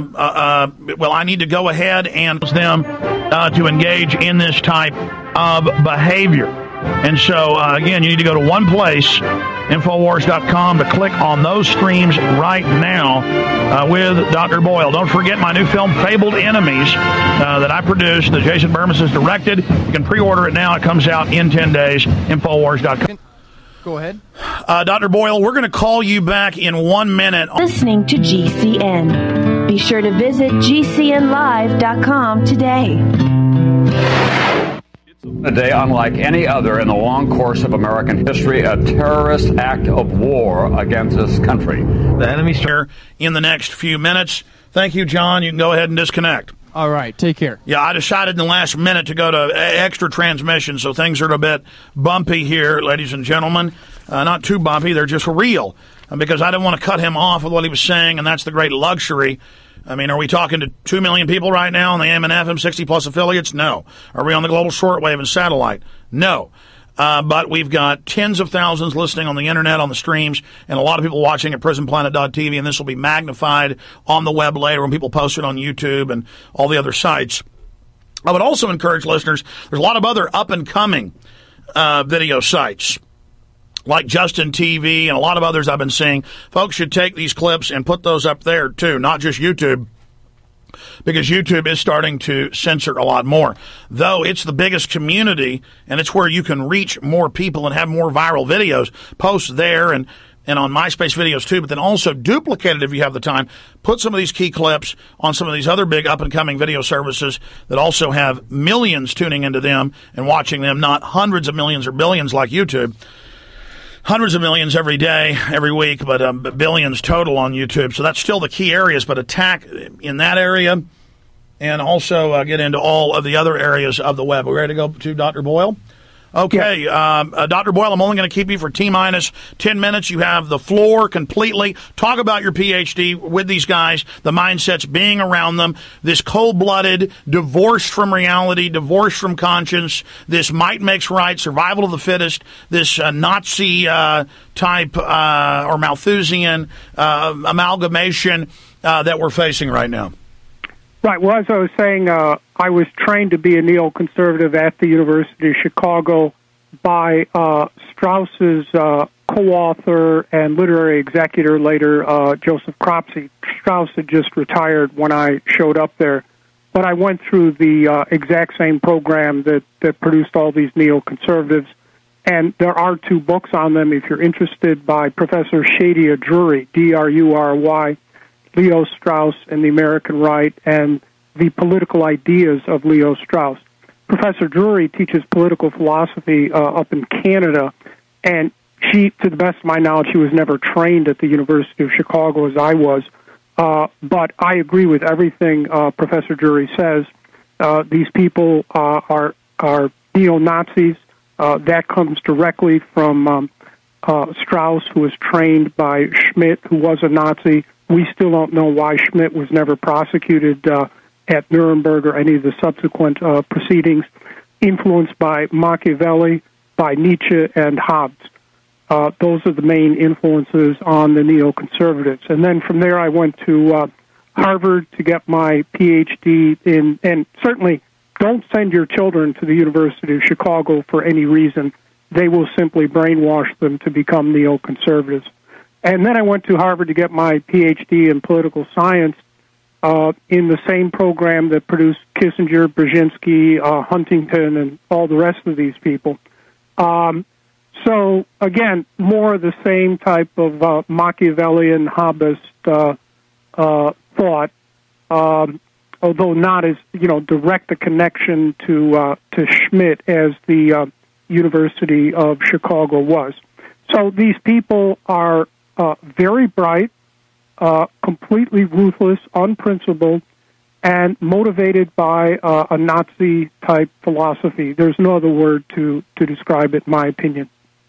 I need to go ahead and them to engage in this type of behavior. And so, again, you need to go to one place, Infowars.com, to click on those streams right now with Dr. Boyle. Don't forget my new film, Fabled Enemies, that I produced, that Jason Bermas has directed. You can pre-order it now. It comes out in 10 days, Infowars.com. Go ahead. Dr. Boyle, we're going to call you back in 1 minute. Listening to GCN. Be sure to visit GCNlive.com today. A day unlike any other in the long course of American history, a terrorist act of war against this country. The enemy's here in the next few minutes. Thank you, John. You can go ahead and disconnect. All right. Take care. Yeah, I decided in the last minute to go to extra transmission, so things are a bit bumpy here, ladies and gentlemen. Not too bumpy. They're just real. Because I didn't want to cut him off with what he was saying, and that's the great luxury I mean, are we talking to 2 million people right now on the AM and FM 60-plus affiliates? No. Are we on the global shortwave and satellite? No. But we've got tens of thousands listening on the internet, on the streams, and a lot of people watching at prisonplanet.tv, and this will be magnified on the web later when people post it on YouTube and all the other sites. I would also encourage listeners, there's a lot of other up-and-coming video sites, like Justin TV and a lot of others I've been seeing. Folks should take these clips and put those up there, too, not just YouTube, because YouTube is starting to censor a lot more. Though it's the biggest community, and it's where you can reach more people and have more viral videos. Post there and on MySpace videos, too, but then also duplicate it if you have the time. Put some of these key clips on some of these other big up-and-coming video services that also have millions tuning into them and watching them, not hundreds of millions or billions like YouTube. Hundreds of millions every day, every week, but billions total on YouTube. So that's still the key areas, but attack in that area and also get into all of the other areas of the web. Are we ready to go to Dr. Boyle? Okay, Dr. Boyle, I'm only going to keep you for T-minus 10 minutes. You have the floor completely. Talk about your PhD with these guys, the mindsets, being around them, this cold-blooded, divorced from reality, divorced from conscience, this might makes right, survival of the fittest, this Nazi type or Malthusian amalgamation that we're facing right now. Right. Well, as I was saying, I was trained to be a neoconservative at the University of Chicago by Strauss's co-author and literary executor later, Joseph Cropsey. Strauss had just retired when I showed up there. But I went through the exact same program that produced all these neoconservatives. And there are 2 books on them, if you're interested, by Professor Shadia Drury, D-R-U-R-Y, Leo Strauss and the American Right, and the political ideas of Leo Strauss. Professor Drury teaches political philosophy up in Canada, and she, to the best of my knowledge, she was never trained at the University of Chicago as I was. But I agree with everything Professor Drury says. These people are neo-Nazis. That comes directly from Strauss, who was trained by Schmidt, who was a Nazi. We still don't know why Schmidt was never prosecuted at Nuremberg or any of the subsequent proceedings. Influenced by Machiavelli, by Nietzsche, and Hobbes. Those are the main influences on the neoconservatives. And then from there I went to Harvard to get my PhD in, and certainly don't send your children to the University of Chicago for any reason. They will simply brainwash them to become neoconservatives. And then I went to Harvard to get my PhD in political science in the same program that produced Kissinger, Brzezinski, Huntington, and all the rest of these people. So, again, more of the same type of Machiavellian, Hobbist thought, although not as, direct a connection to Schmidt as the University of Chicago was. So these people are very bright, completely ruthless, unprincipled, and motivated by a Nazi-type philosophy. There's no other word to describe it, in my opinion.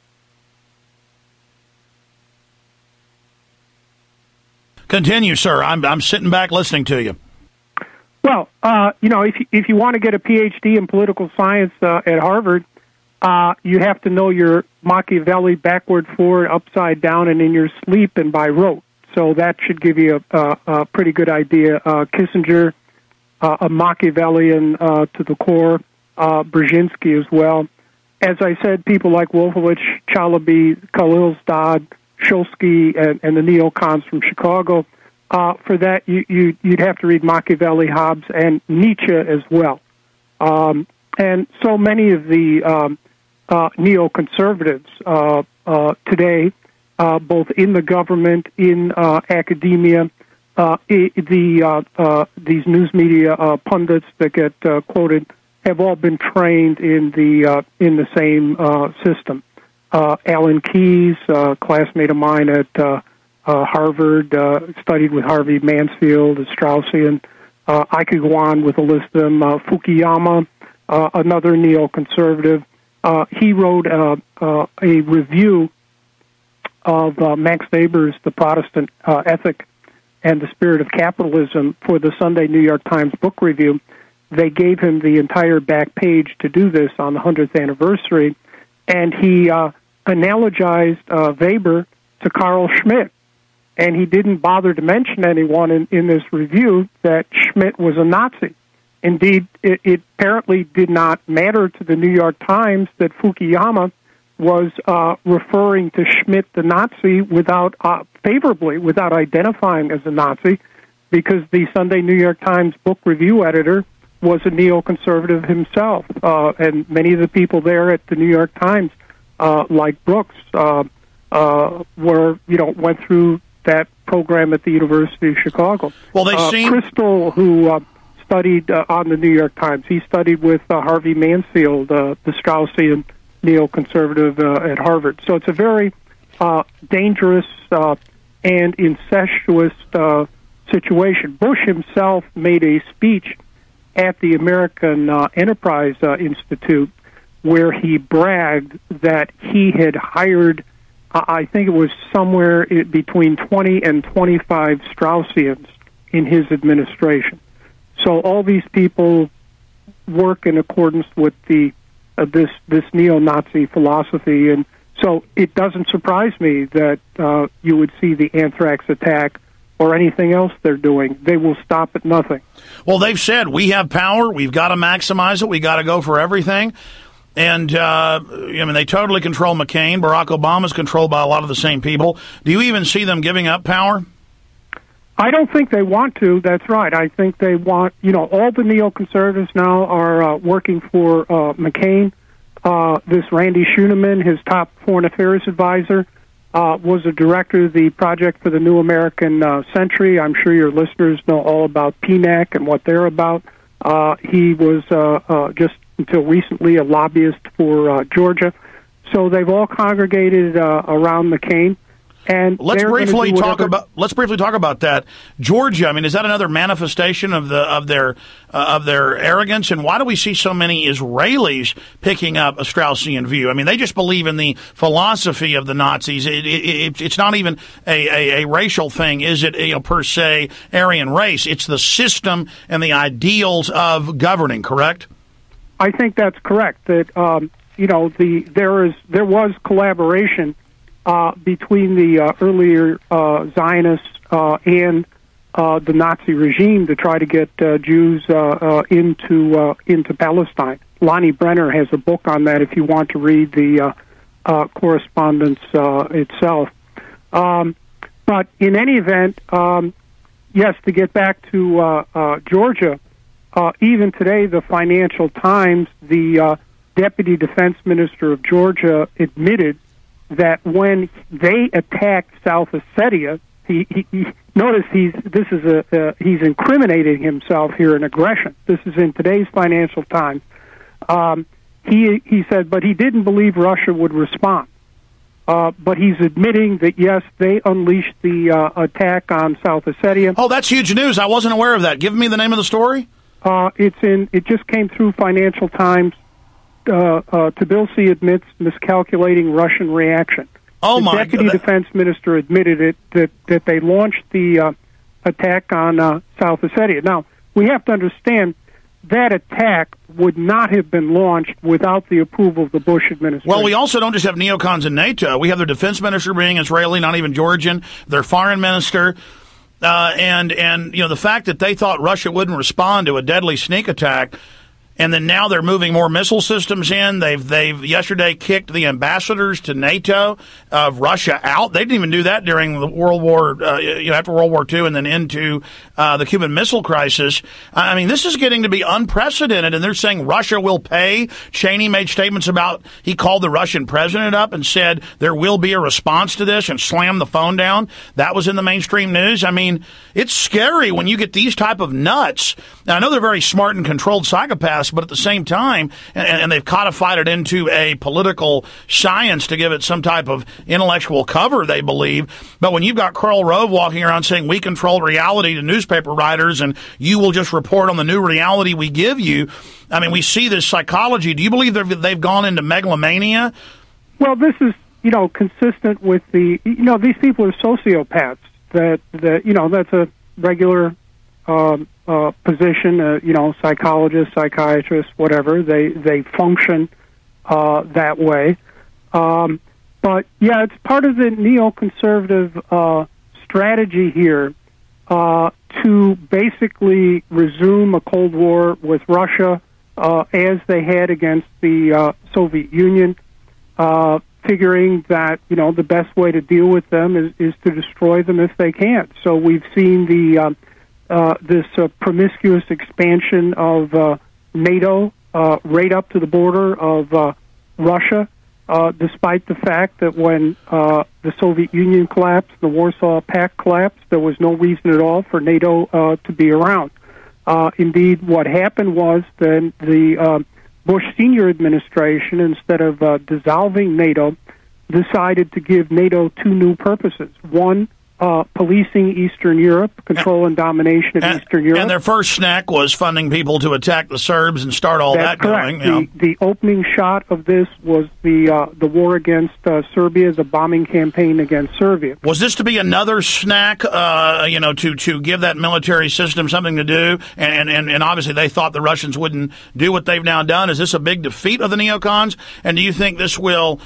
Continue, sir. I'm sitting back listening to you. Well, if you want to get a PhD in political science at Harvard, you have to know your Machiavelli backward, forward, upside down, and in your sleep and by rote. So that should give you a pretty good idea. Kissinger, a Machiavellian to the core, Brzezinski as well. As I said, people like Wolfowitz, Chalabi, Khalilzad, Shulsky, and the neocons from Chicago. For that, you'd have to read Machiavelli, Hobbes, and Nietzsche as well. And so many of the neoconservatives today, both in the government, in academia, these news media pundits that get quoted, have all been trained in the same system. Alan Keyes, classmate of mine at Harvard, studied with Harvey Mansfield, Straussian. I could go on with a list of them. Fukuyama, another neoconservative. He wrote a review of Max Weber's The Protestant Ethic, and the Spirit of Capitalism for the Sunday New York Times Book Review. They gave him the entire back page to do this on the 100th anniversary, and he analogized Weber to Carl Schmitt. And he didn't bother to mention anyone in this review that Schmitt was a Nazi. Indeed, it apparently did not matter to the New York Times that Fukuyama was referring to Schmitt the Nazi favorably, without identifying as a Nazi, because the Sunday New York Times Book Review editor was a neoconservative himself. And many of the people there at the New York Times, like Brooks, went through that program at the University of Chicago. Well, they seem... Crystal, who studied on the New York Times, he studied with Harvey Mansfield, the Straussian neoconservative at Harvard. So it's a very dangerous and incestuous situation. Bush himself made a speech at the American Enterprise Institute where he bragged that he had hired, I think it was somewhere between 20 and 25 Straussians in his administration. So all these people work in accordance with this neo-Nazi philosophy, and so it doesn't surprise me that you would see the anthrax attack or anything else they're doing. They will stop at nothing. Well, they've said, we have power, we've got to maximize it, we got to go for everything. And, they totally control McCain. Barack Obama's controlled by a lot of the same people. Do you even see them giving up power? I don't think they want to. That's right. I think they want, all the neoconservatives now are working for McCain. This Randy Schuneman, his top foreign affairs advisor, was a director of the Project for the New American Century. I'm sure your listeners know all about PNAC and what they're about. He was just until recently a lobbyist for Georgia. So they've all congregated around McCain. And let's briefly talk about that. Georgia, is that another manifestation of their arrogance? And why do we see so many Israelis picking up a Straussian view? They just believe in the philosophy of the Nazis. It's not even a racial thing, is it? Per se, Aryan race. It's the system and the ideals of governing. Correct? I think that's correct. That there was collaboration between the earlier Zionists and the Nazi regime to try to get Jews into Palestine. Lonnie Brenner has a book on that if you want to read the correspondence itself. But in any event, yes, to get back to Georgia, even today, the Financial Times, the Deputy Defense Minister of Georgia admitted that when they attacked South Ossetia, he notice he's incriminating himself here in aggression. This is in today's Financial Times. He said, but he didn't believe Russia would respond. But he's admitting that yes, they unleashed the attack on South Ossetia. Oh, that's huge news! I wasn't aware of that. Give me the name of the story. It just came through Financial Times. Tbilisi admits miscalculating Russian reaction. Oh, the Deputy Defense Minister admitted that they launched the attack on South Ossetia. Now, we have to understand that attack would not have been launched without the approval of the Bush administration. Well, we also don't just have neocons in NATO. We have their defense minister being Israeli, not even Georgian, their foreign minister. And the fact that they thought Russia wouldn't respond to a deadly sneak attack, and then now they're moving more missile systems in. They've yesterday kicked the ambassadors to NATO of Russia out. They didn't even do that during the World War, after World War II, and then into the Cuban Missile Crisis. This is getting to be unprecedented, and they're saying Russia will pay. Cheney made statements about, he called the Russian president up and said there will be a response to this and slammed the phone down. That was in the mainstream news. It's scary when you get these type of nuts. Now, I know they're very smart and controlled psychopaths, but at the same time, and they've codified it into a political science to give it some type of intellectual cover, they believe. But when you've got Karl Rove walking around saying we control reality to newspaper writers and you will just report on the new reality we give you, we see this psychology. Do you believe they've gone into megalomania? Well, this is, consistent with these people are sociopaths. That's regular position, psychologists, psychiatrists, whatever. They function that way. But, yeah, it's part of the neoconservative strategy here to basically resume a Cold War with Russia as they had against the Soviet Union, figuring that, the best way to deal with them is to destroy them if they can. So we've seen this promiscuous expansion of NATO right up to the border of Russia, despite the fact that when the Soviet Union collapsed, the Warsaw Pact collapsed, there was no reason at all for NATO to be around. Indeed, what happened was then the Bush Senior administration, instead of dissolving NATO, decided to give NATO two new purposes. One, policing Eastern Europe, control and domination of Eastern Europe. And their first snack was funding people to attack the Serbs and start all That's that correct. going. The opening shot of this was the war against Serbia, the bombing campaign against Serbia. Was this to be another snack, to give that military system something to do? And obviously they thought the Russians wouldn't do what they've now done. Is this a big defeat of the neocons? And do you think this will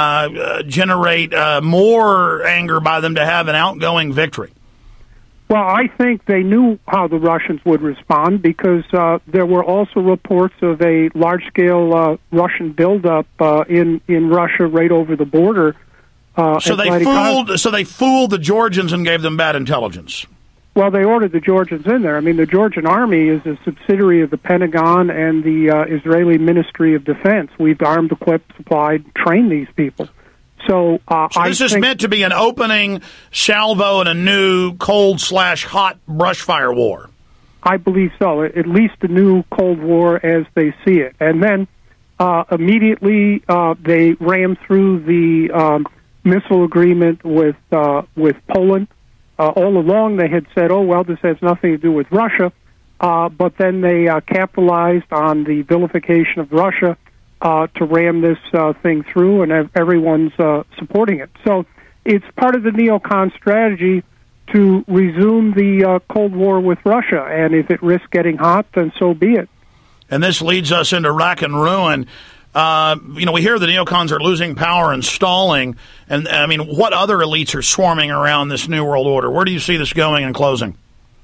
generate more anger by them to have an outgoing victory? Well, I think they knew how the Russians would respond because there were also reports of a large-scale Russian buildup in Russia right over the border. So they fooled the Georgians and gave them bad intelligence. Well, they ordered the Georgians in there. I mean, the Georgian army is a subsidiary of the Pentagon and the Israeli Ministry of Defense. We've armed, equipped, supplied, trained these people. So this is meant to be an opening salvo in a new cold/hot brush fire war. I believe so. At least a new Cold War as they see it. And then immediately they rammed through the missile agreement with Poland. All along they had said, this has nothing to do with Russia. But then they capitalized on the vilification of Russia to ram this thing through, and everyone's supporting it. So it's part of the neocon strategy to resume the Cold War with Russia, and if it risks getting hot, then so be it. And this leads us into rack and ruin. We hear the neocons are losing power and stalling, and I mean, what other elites are swarming around this New World Order? Where do you see this going and closing?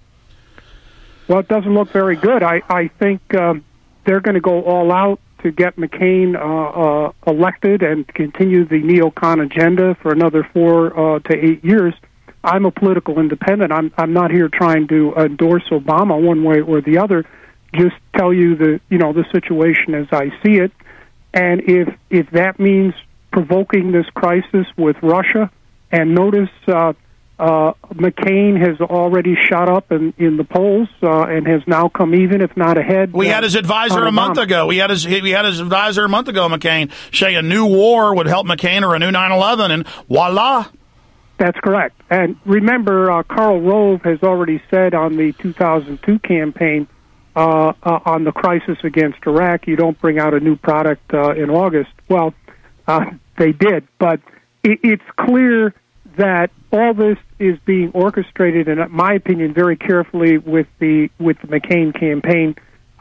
Well, it doesn't look very good. I think they're going to go all out to get McCain elected and continue the neocon agenda for another 4 to 8 years. I'm a political independent. I'm not here trying to endorse Obama one way or the other. Just tell you the situation as I see it. And if that means provoking this crisis with Russia, and notice McCain has already shot up in the polls and has now come even, if not ahead. We had his advisor a month ago. We had his advisor a month ago, McCain, say a new war would help McCain or a new 9/11, and voila. That's correct. And remember, Karl Rove has already said on the 2002 campaign on the crisis against Iraq, you don't bring out a new product in August. Well, they did, but it's clear that all this is being orchestrated, in my opinion, very carefully with the McCain campaign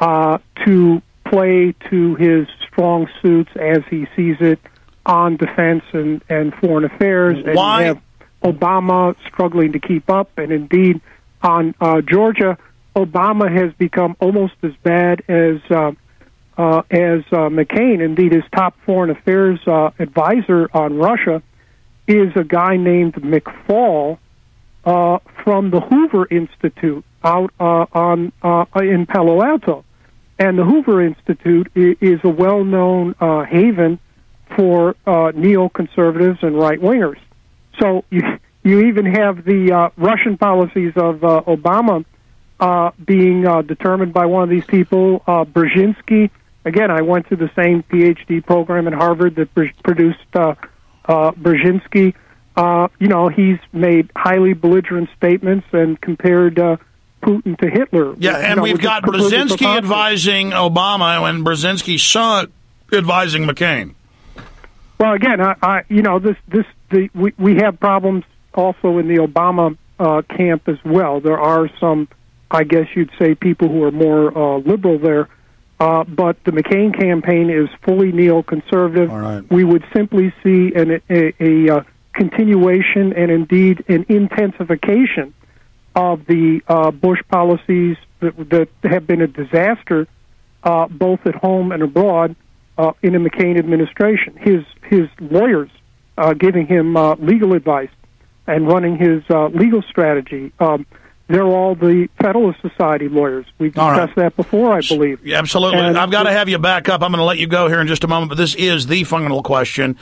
to play to his strong suits as he sees it on defense and foreign affairs. And why? You have Obama struggling to keep up, and indeed on Georgia, Obama has become almost as bad as McCain. Indeed, his top foreign affairs advisor on Russia is a guy named McFaul from the Hoover Institute out in Palo Alto. And the Hoover Institute is a well-known haven for neoconservatives and right-wingers. So you even have the Russian policies of Obama being determined by one of these people, Brzezinski. Again, I went through the same PhD program at Harvard that produced Brzezinski. He's made highly belligerent statements and compared Putin to Hitler. Yeah, and we've got Brzezinski advising Obama and Brzezinski's son advising McCain. Well, again, we have problems also in the Obama camp as well. There are some, I guess you'd say, people who are more liberal there. But the McCain campaign is fully neoconservative. All right. We would simply see a continuation and indeed an intensification of the Bush policies that have been a disaster, both at home and abroad, in the McCain administration. His lawyers giving him legal advice and running his legal strategy. They're all the Federalist Society lawyers. We've discussed that before, I believe. Yeah, absolutely. And I've got to have you back up. I'm going to let you go here in just a moment, but this is the fundamental question.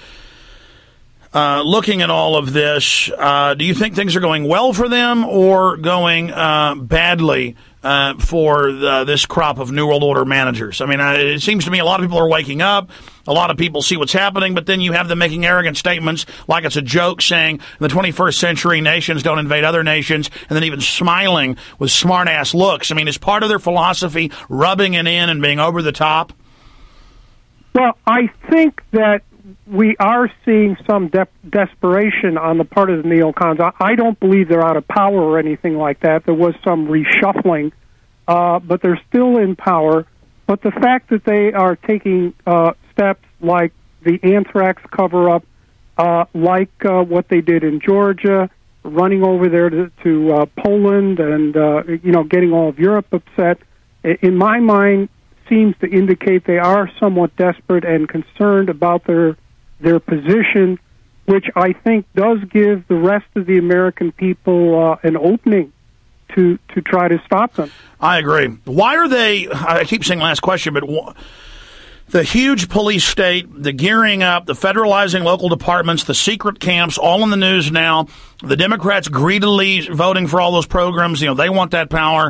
Looking at all of this, do you think things are going well for them or going badly for this crop of New World Order managers? I mean, it seems to me a lot of people are waking up. A lot of people see what's happening, but then you have them making arrogant statements like it's a joke, saying in the 21st century nations don't invade other nations, and then even smiling with smart-ass looks. I mean, is part of their philosophy rubbing it in and being over the top? Well, I think that we are seeing some desperation on the part of the neocons. I don't believe they're out of power or anything like that. There was some reshuffling, but they're still in power. But the fact that they are taking steps like the anthrax cover-up, like what they did in Georgia, running over there to Poland and, getting all of Europe upset, in my mind, seems to indicate they are somewhat desperate and concerned about their position, which I think does give the rest of the American people an opening to try to stop them. I agree. Why are they, I keep saying last question, but the huge police state, the gearing up, the federalizing local departments, the secret camps, all in the news now, the Democrats greedily voting for all those programs, they want that power.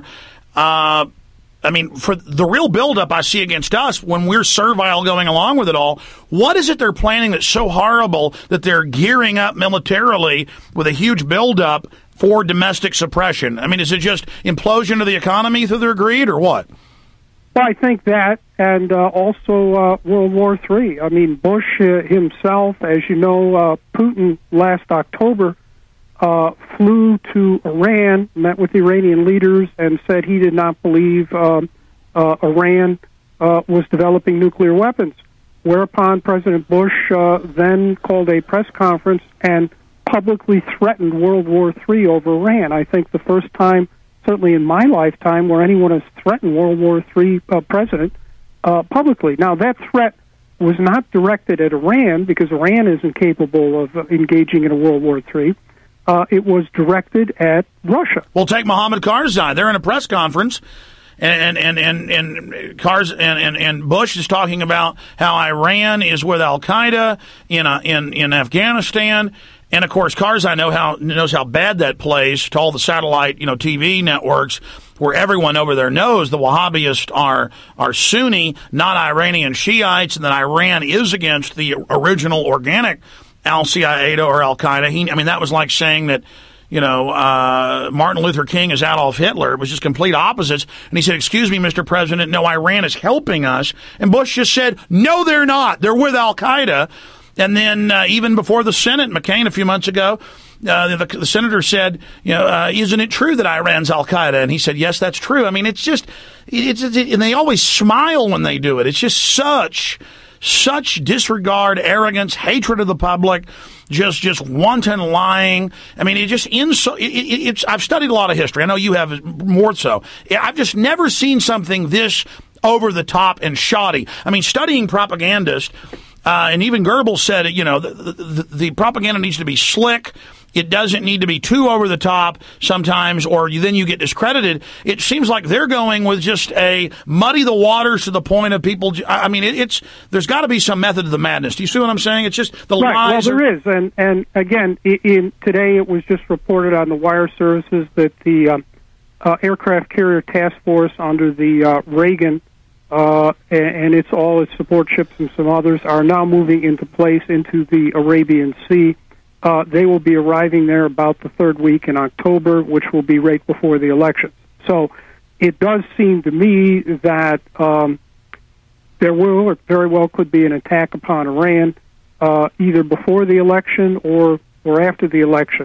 I mean, for the real buildup I see against us when we're servile going along with it all, what is it they're planning that's so horrible that they're gearing up militarily with a huge buildup for domestic suppression? I mean, is it just implosion of the economy through their greed or what? Well, I think that, and also World War III. I mean, Bush himself, as you know, Putin last October flew to Iran, met with Iranian leaders, and said he did not believe Iran was developing nuclear weapons. Whereupon President Bush then called a press conference and publicly threatened World War III over Iran. I think the first time, certainly in my lifetime, where anyone has threatened World War III president publicly. Now, that threat was not directed at Iran because Iran isn't capable of engaging in a World War III. It was directed at Russia. Well, take Mohammed Karzai. They're in a press conference, and Bush is talking about how Iran is with Al Qaeda in Afghanistan, and of course Karzai knows how bad that plays to all the satellite TV networks, where everyone over there knows the Wahhabists are Sunni, not Iranian Shiites, and that Iran is against the original organic Al-Qaeda or Al-Qaeda. That was like saying that, Martin Luther King is Adolf Hitler. It was just complete opposites. And he said, excuse me, Mr. President, no, Iran is helping us. And Bush just said, no, they're not. They're with Al-Qaeda. And then even before the Senate, McCain a few months ago, the senator said, isn't it true that Iran's Al-Qaeda? And he said, yes, that's true. I mean, it's and they always smile when they do it. It's just such disregard, arrogance, hatred of the public, just wanton lying. I mean, I've studied a lot of history. I know you have more so. I've just never seen something this over the top and shoddy. I mean, studying propagandists, and even Goebbels said, the propaganda needs to be slick. It doesn't need to be too over the top sometimes, or then you get discredited. It seems like they're going with just a muddy the waters to the point of people. I mean, there's got to be some method to the madness. Do you see what I'm saying? It's just the lies. Well, there is, and again, today it was just reported on the wire services that the aircraft carrier task force under the Reagan and all its support ships and some others are now moving into place into the Arabian Sea. They will be arriving there about the third week in October, which will be right before the elections. So it does seem to me that there will or very well could be an attack upon Iran either before the election or after the election.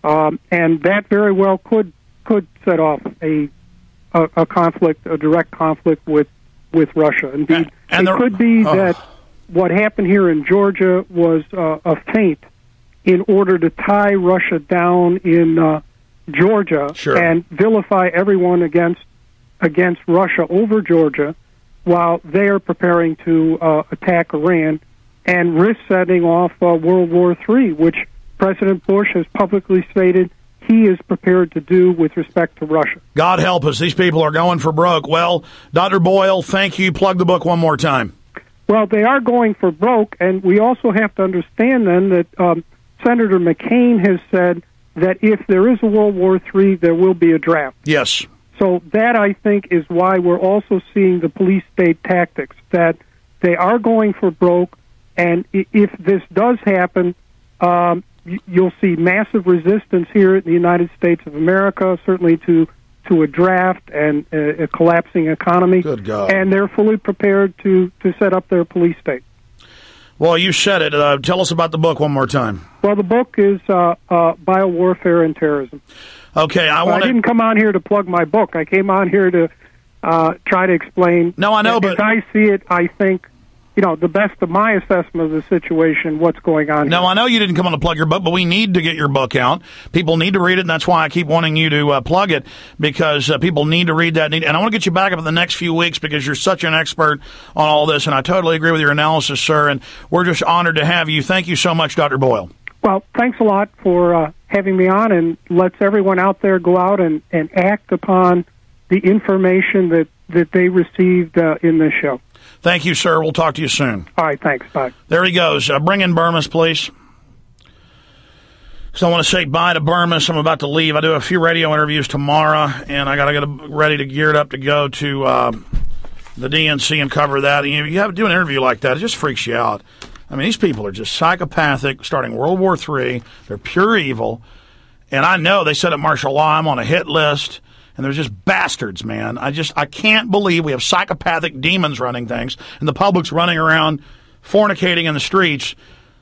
and that very well could set off a conflict, a direct conflict with Russia. Indeed, it could be that what happened here in Georgia was a feint in order to tie Russia down in Georgia and vilify everyone against Russia over Georgia, while they are preparing to attack Iran and risk setting off World War III, which President Bush has publicly stated he is prepared to do with respect to Russia. God help us. These people are going for broke. Well, Dr. Boyle, thank you. Plug the book one more time. Well, they are going for broke, and we also have to understand then that Senator McCain has said that if there is a World War III, there will be a draft. Yes. So that, I think, is why we're also seeing the police-state tactics, that they are going for broke, and if this does happen, you'll see massive resistance here in the United States of America, certainly to a draft and a collapsing economy. Good God. And they're fully prepared to set up their police state. Well, you said it. Tell us about the book one more time. Well, the book is Biowarfare and Terrorism. Okay, I didn't come on here to plug my book. I came on here to try to explain. No, I know, but as I see it, I think, the best of my assessment of the situation, what's going on No, here. I know you didn't come on to plug your book, but we need to get your book out. People need to read it, and that's why I keep wanting you to plug it, because people need to read that. And I want to get you back up in the next few weeks because you're such an expert on all this, and I totally agree with your analysis, sir, and we're just honored to have you. Thank you so much, Dr. Boyle. Well, thanks a lot for having me on, and let's everyone out there go out and act upon the information that they received in this show. Thank you, sir. We'll talk to you soon. All right, thanks. Bye. There he goes. Bring in Burmis, please. So I want to say bye to Burmis. I'm about to leave. I do a few radio interviews tomorrow, and I got to get ready to gear it up to go to the DNC and cover that. And you have to do an interview like that. It just freaks you out. I mean, these people are just psychopathic, starting World War III. They're pure evil. And I know they said at martial law I'm on a hit list. And they're just bastards, man. I can't believe we have psychopathic demons running things, and the public's running around fornicating in the streets.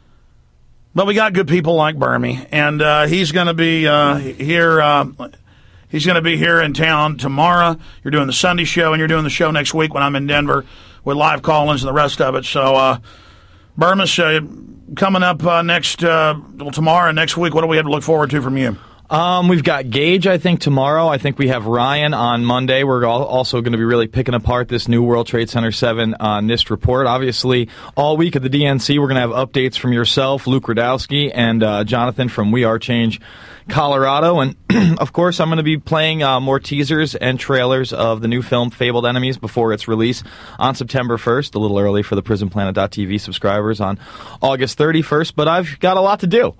But we got good people like Burmy, and he's going to be here. He's going to be here in town tomorrow. You're doing the Sunday show, and you're doing the show next week when I'm in Denver with live call-ins and the rest of it. So, Burmis, coming up tomorrow and next week, what do we have to look forward to from you? We've got Gage, I think, tomorrow. I think we have Ryan on Monday. We're also going to be really picking apart this new World Trade Center 7 NIST report. Obviously, all week at the DNC, we're going to have updates from yourself, Luke Radowski, and Jonathan from We Are Change Colorado. And, of course, I'm going to be playing more teasers and trailers of the new film Fabled Enemies before its release on September 1st, a little early for the PrisonPlanet.tv subscribers on August 31st. But I've got a lot to do.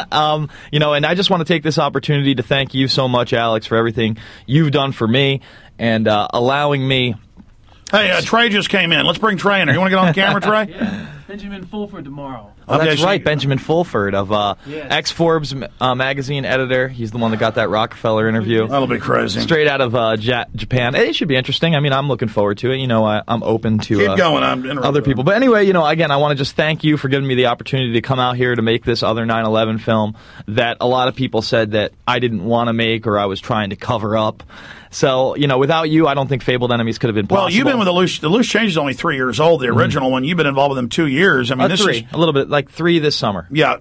And I just want to take this opportunity to thank you so much, Alex, for everything you've done for me and allowing me. Hey, Trey just came in. Let's bring Trey in here. You want to get on camera, Trey? Yeah. Benjamin Fulford tomorrow. Oh, that's right, Benjamin Fulford of ex-Forbes magazine editor. He's the one that got that Rockefeller interview. That'll be crazy. Straight out of Japan. It should be interesting. I mean, I'm looking forward to it. I'm open to keep going. I'm other people. But anyway, again, I want to just thank you for giving me the opportunity to come out here to make this other 9/11 film that a lot of people said that I didn't want to make or I was trying to cover up. So, without you, I don't think Fabled Enemies could have been possible. Well, you've been with the Loose Change is only 3 years old. The original one, you've been involved with them 2 years. I mean, this 3, is a little bit, like 3 this summer. Yeah.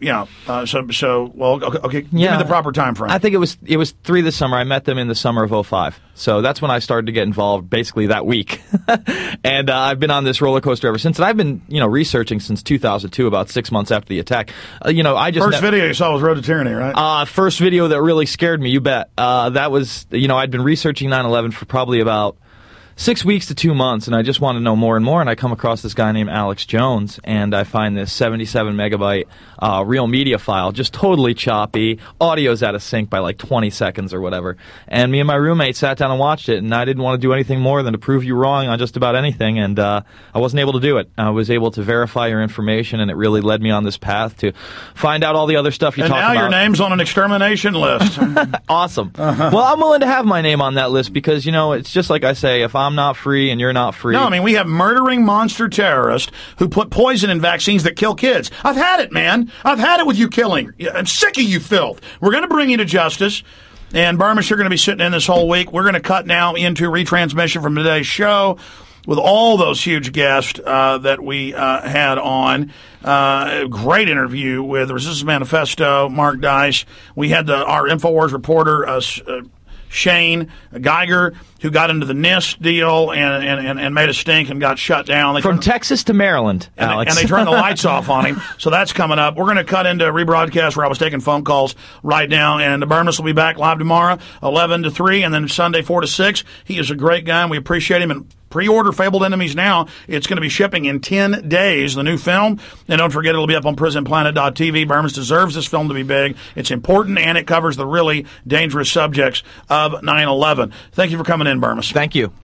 Okay. Give me the proper time frame. I think it was 3 this summer. I met them in the summer of 2005. So that's when I started to get involved, basically that week. And I've been on this roller coaster ever since. And I've been, researching since 2002, about 6 months after the attack. First video you saw was Road to Tyranny, right? First video that really scared me, you bet. That was, I'd been researching 9/11 for probably about 6 weeks to 2 months, and I just want to know more and more, and I come across this guy named Alex Jones, and I find this 77 megabyte real media file, just totally choppy, audio's out of sync by like 20 seconds or whatever, and me and my roommate sat down and watched it, and I didn't want to do anything more than to prove you wrong on just about anything, and I wasn't able to do it. I was able to verify your information, and it really led me on this path to find out all the other stuff you talked about. And now your name's on an extermination list. Awesome. Well, I'm willing to have my name on that list because, it's just like I say, if I'm not free and you're not free. No, I mean, we have murdering monster terrorists who put poison in vaccines that kill kids. I've had it, man. I've had it with you killing. I'm sick of you filth. We're going to bring you to justice. And Burmis, you're going to be sitting in this whole week. We're going to cut now into retransmission from today's show with all those huge guests that we had on. Great interview with Resistance Manifesto, Mark Dice. We had our InfoWars reporter, Shane Geiger, who got into the NIST deal and made a stink and got shut down. From Texas to Maryland, Alex. And they turned the lights off on him. So that's coming up. We're going to cut into a rebroadcast where I was taking phone calls right now. And Burmis will be back live tomorrow, 11 to 3, and then Sunday, 4 to 6. He is a great guy, and we appreciate him. And pre-order Fabled Enemies now. It's going to be shipping in 10 days, the new film. And don't forget, it'll be up on PrisonPlanet.tv. Burmis deserves this film to be big. It's important, and it covers the really dangerous subjects of 9/11. Thank you for coming in, Burmis. Thank you.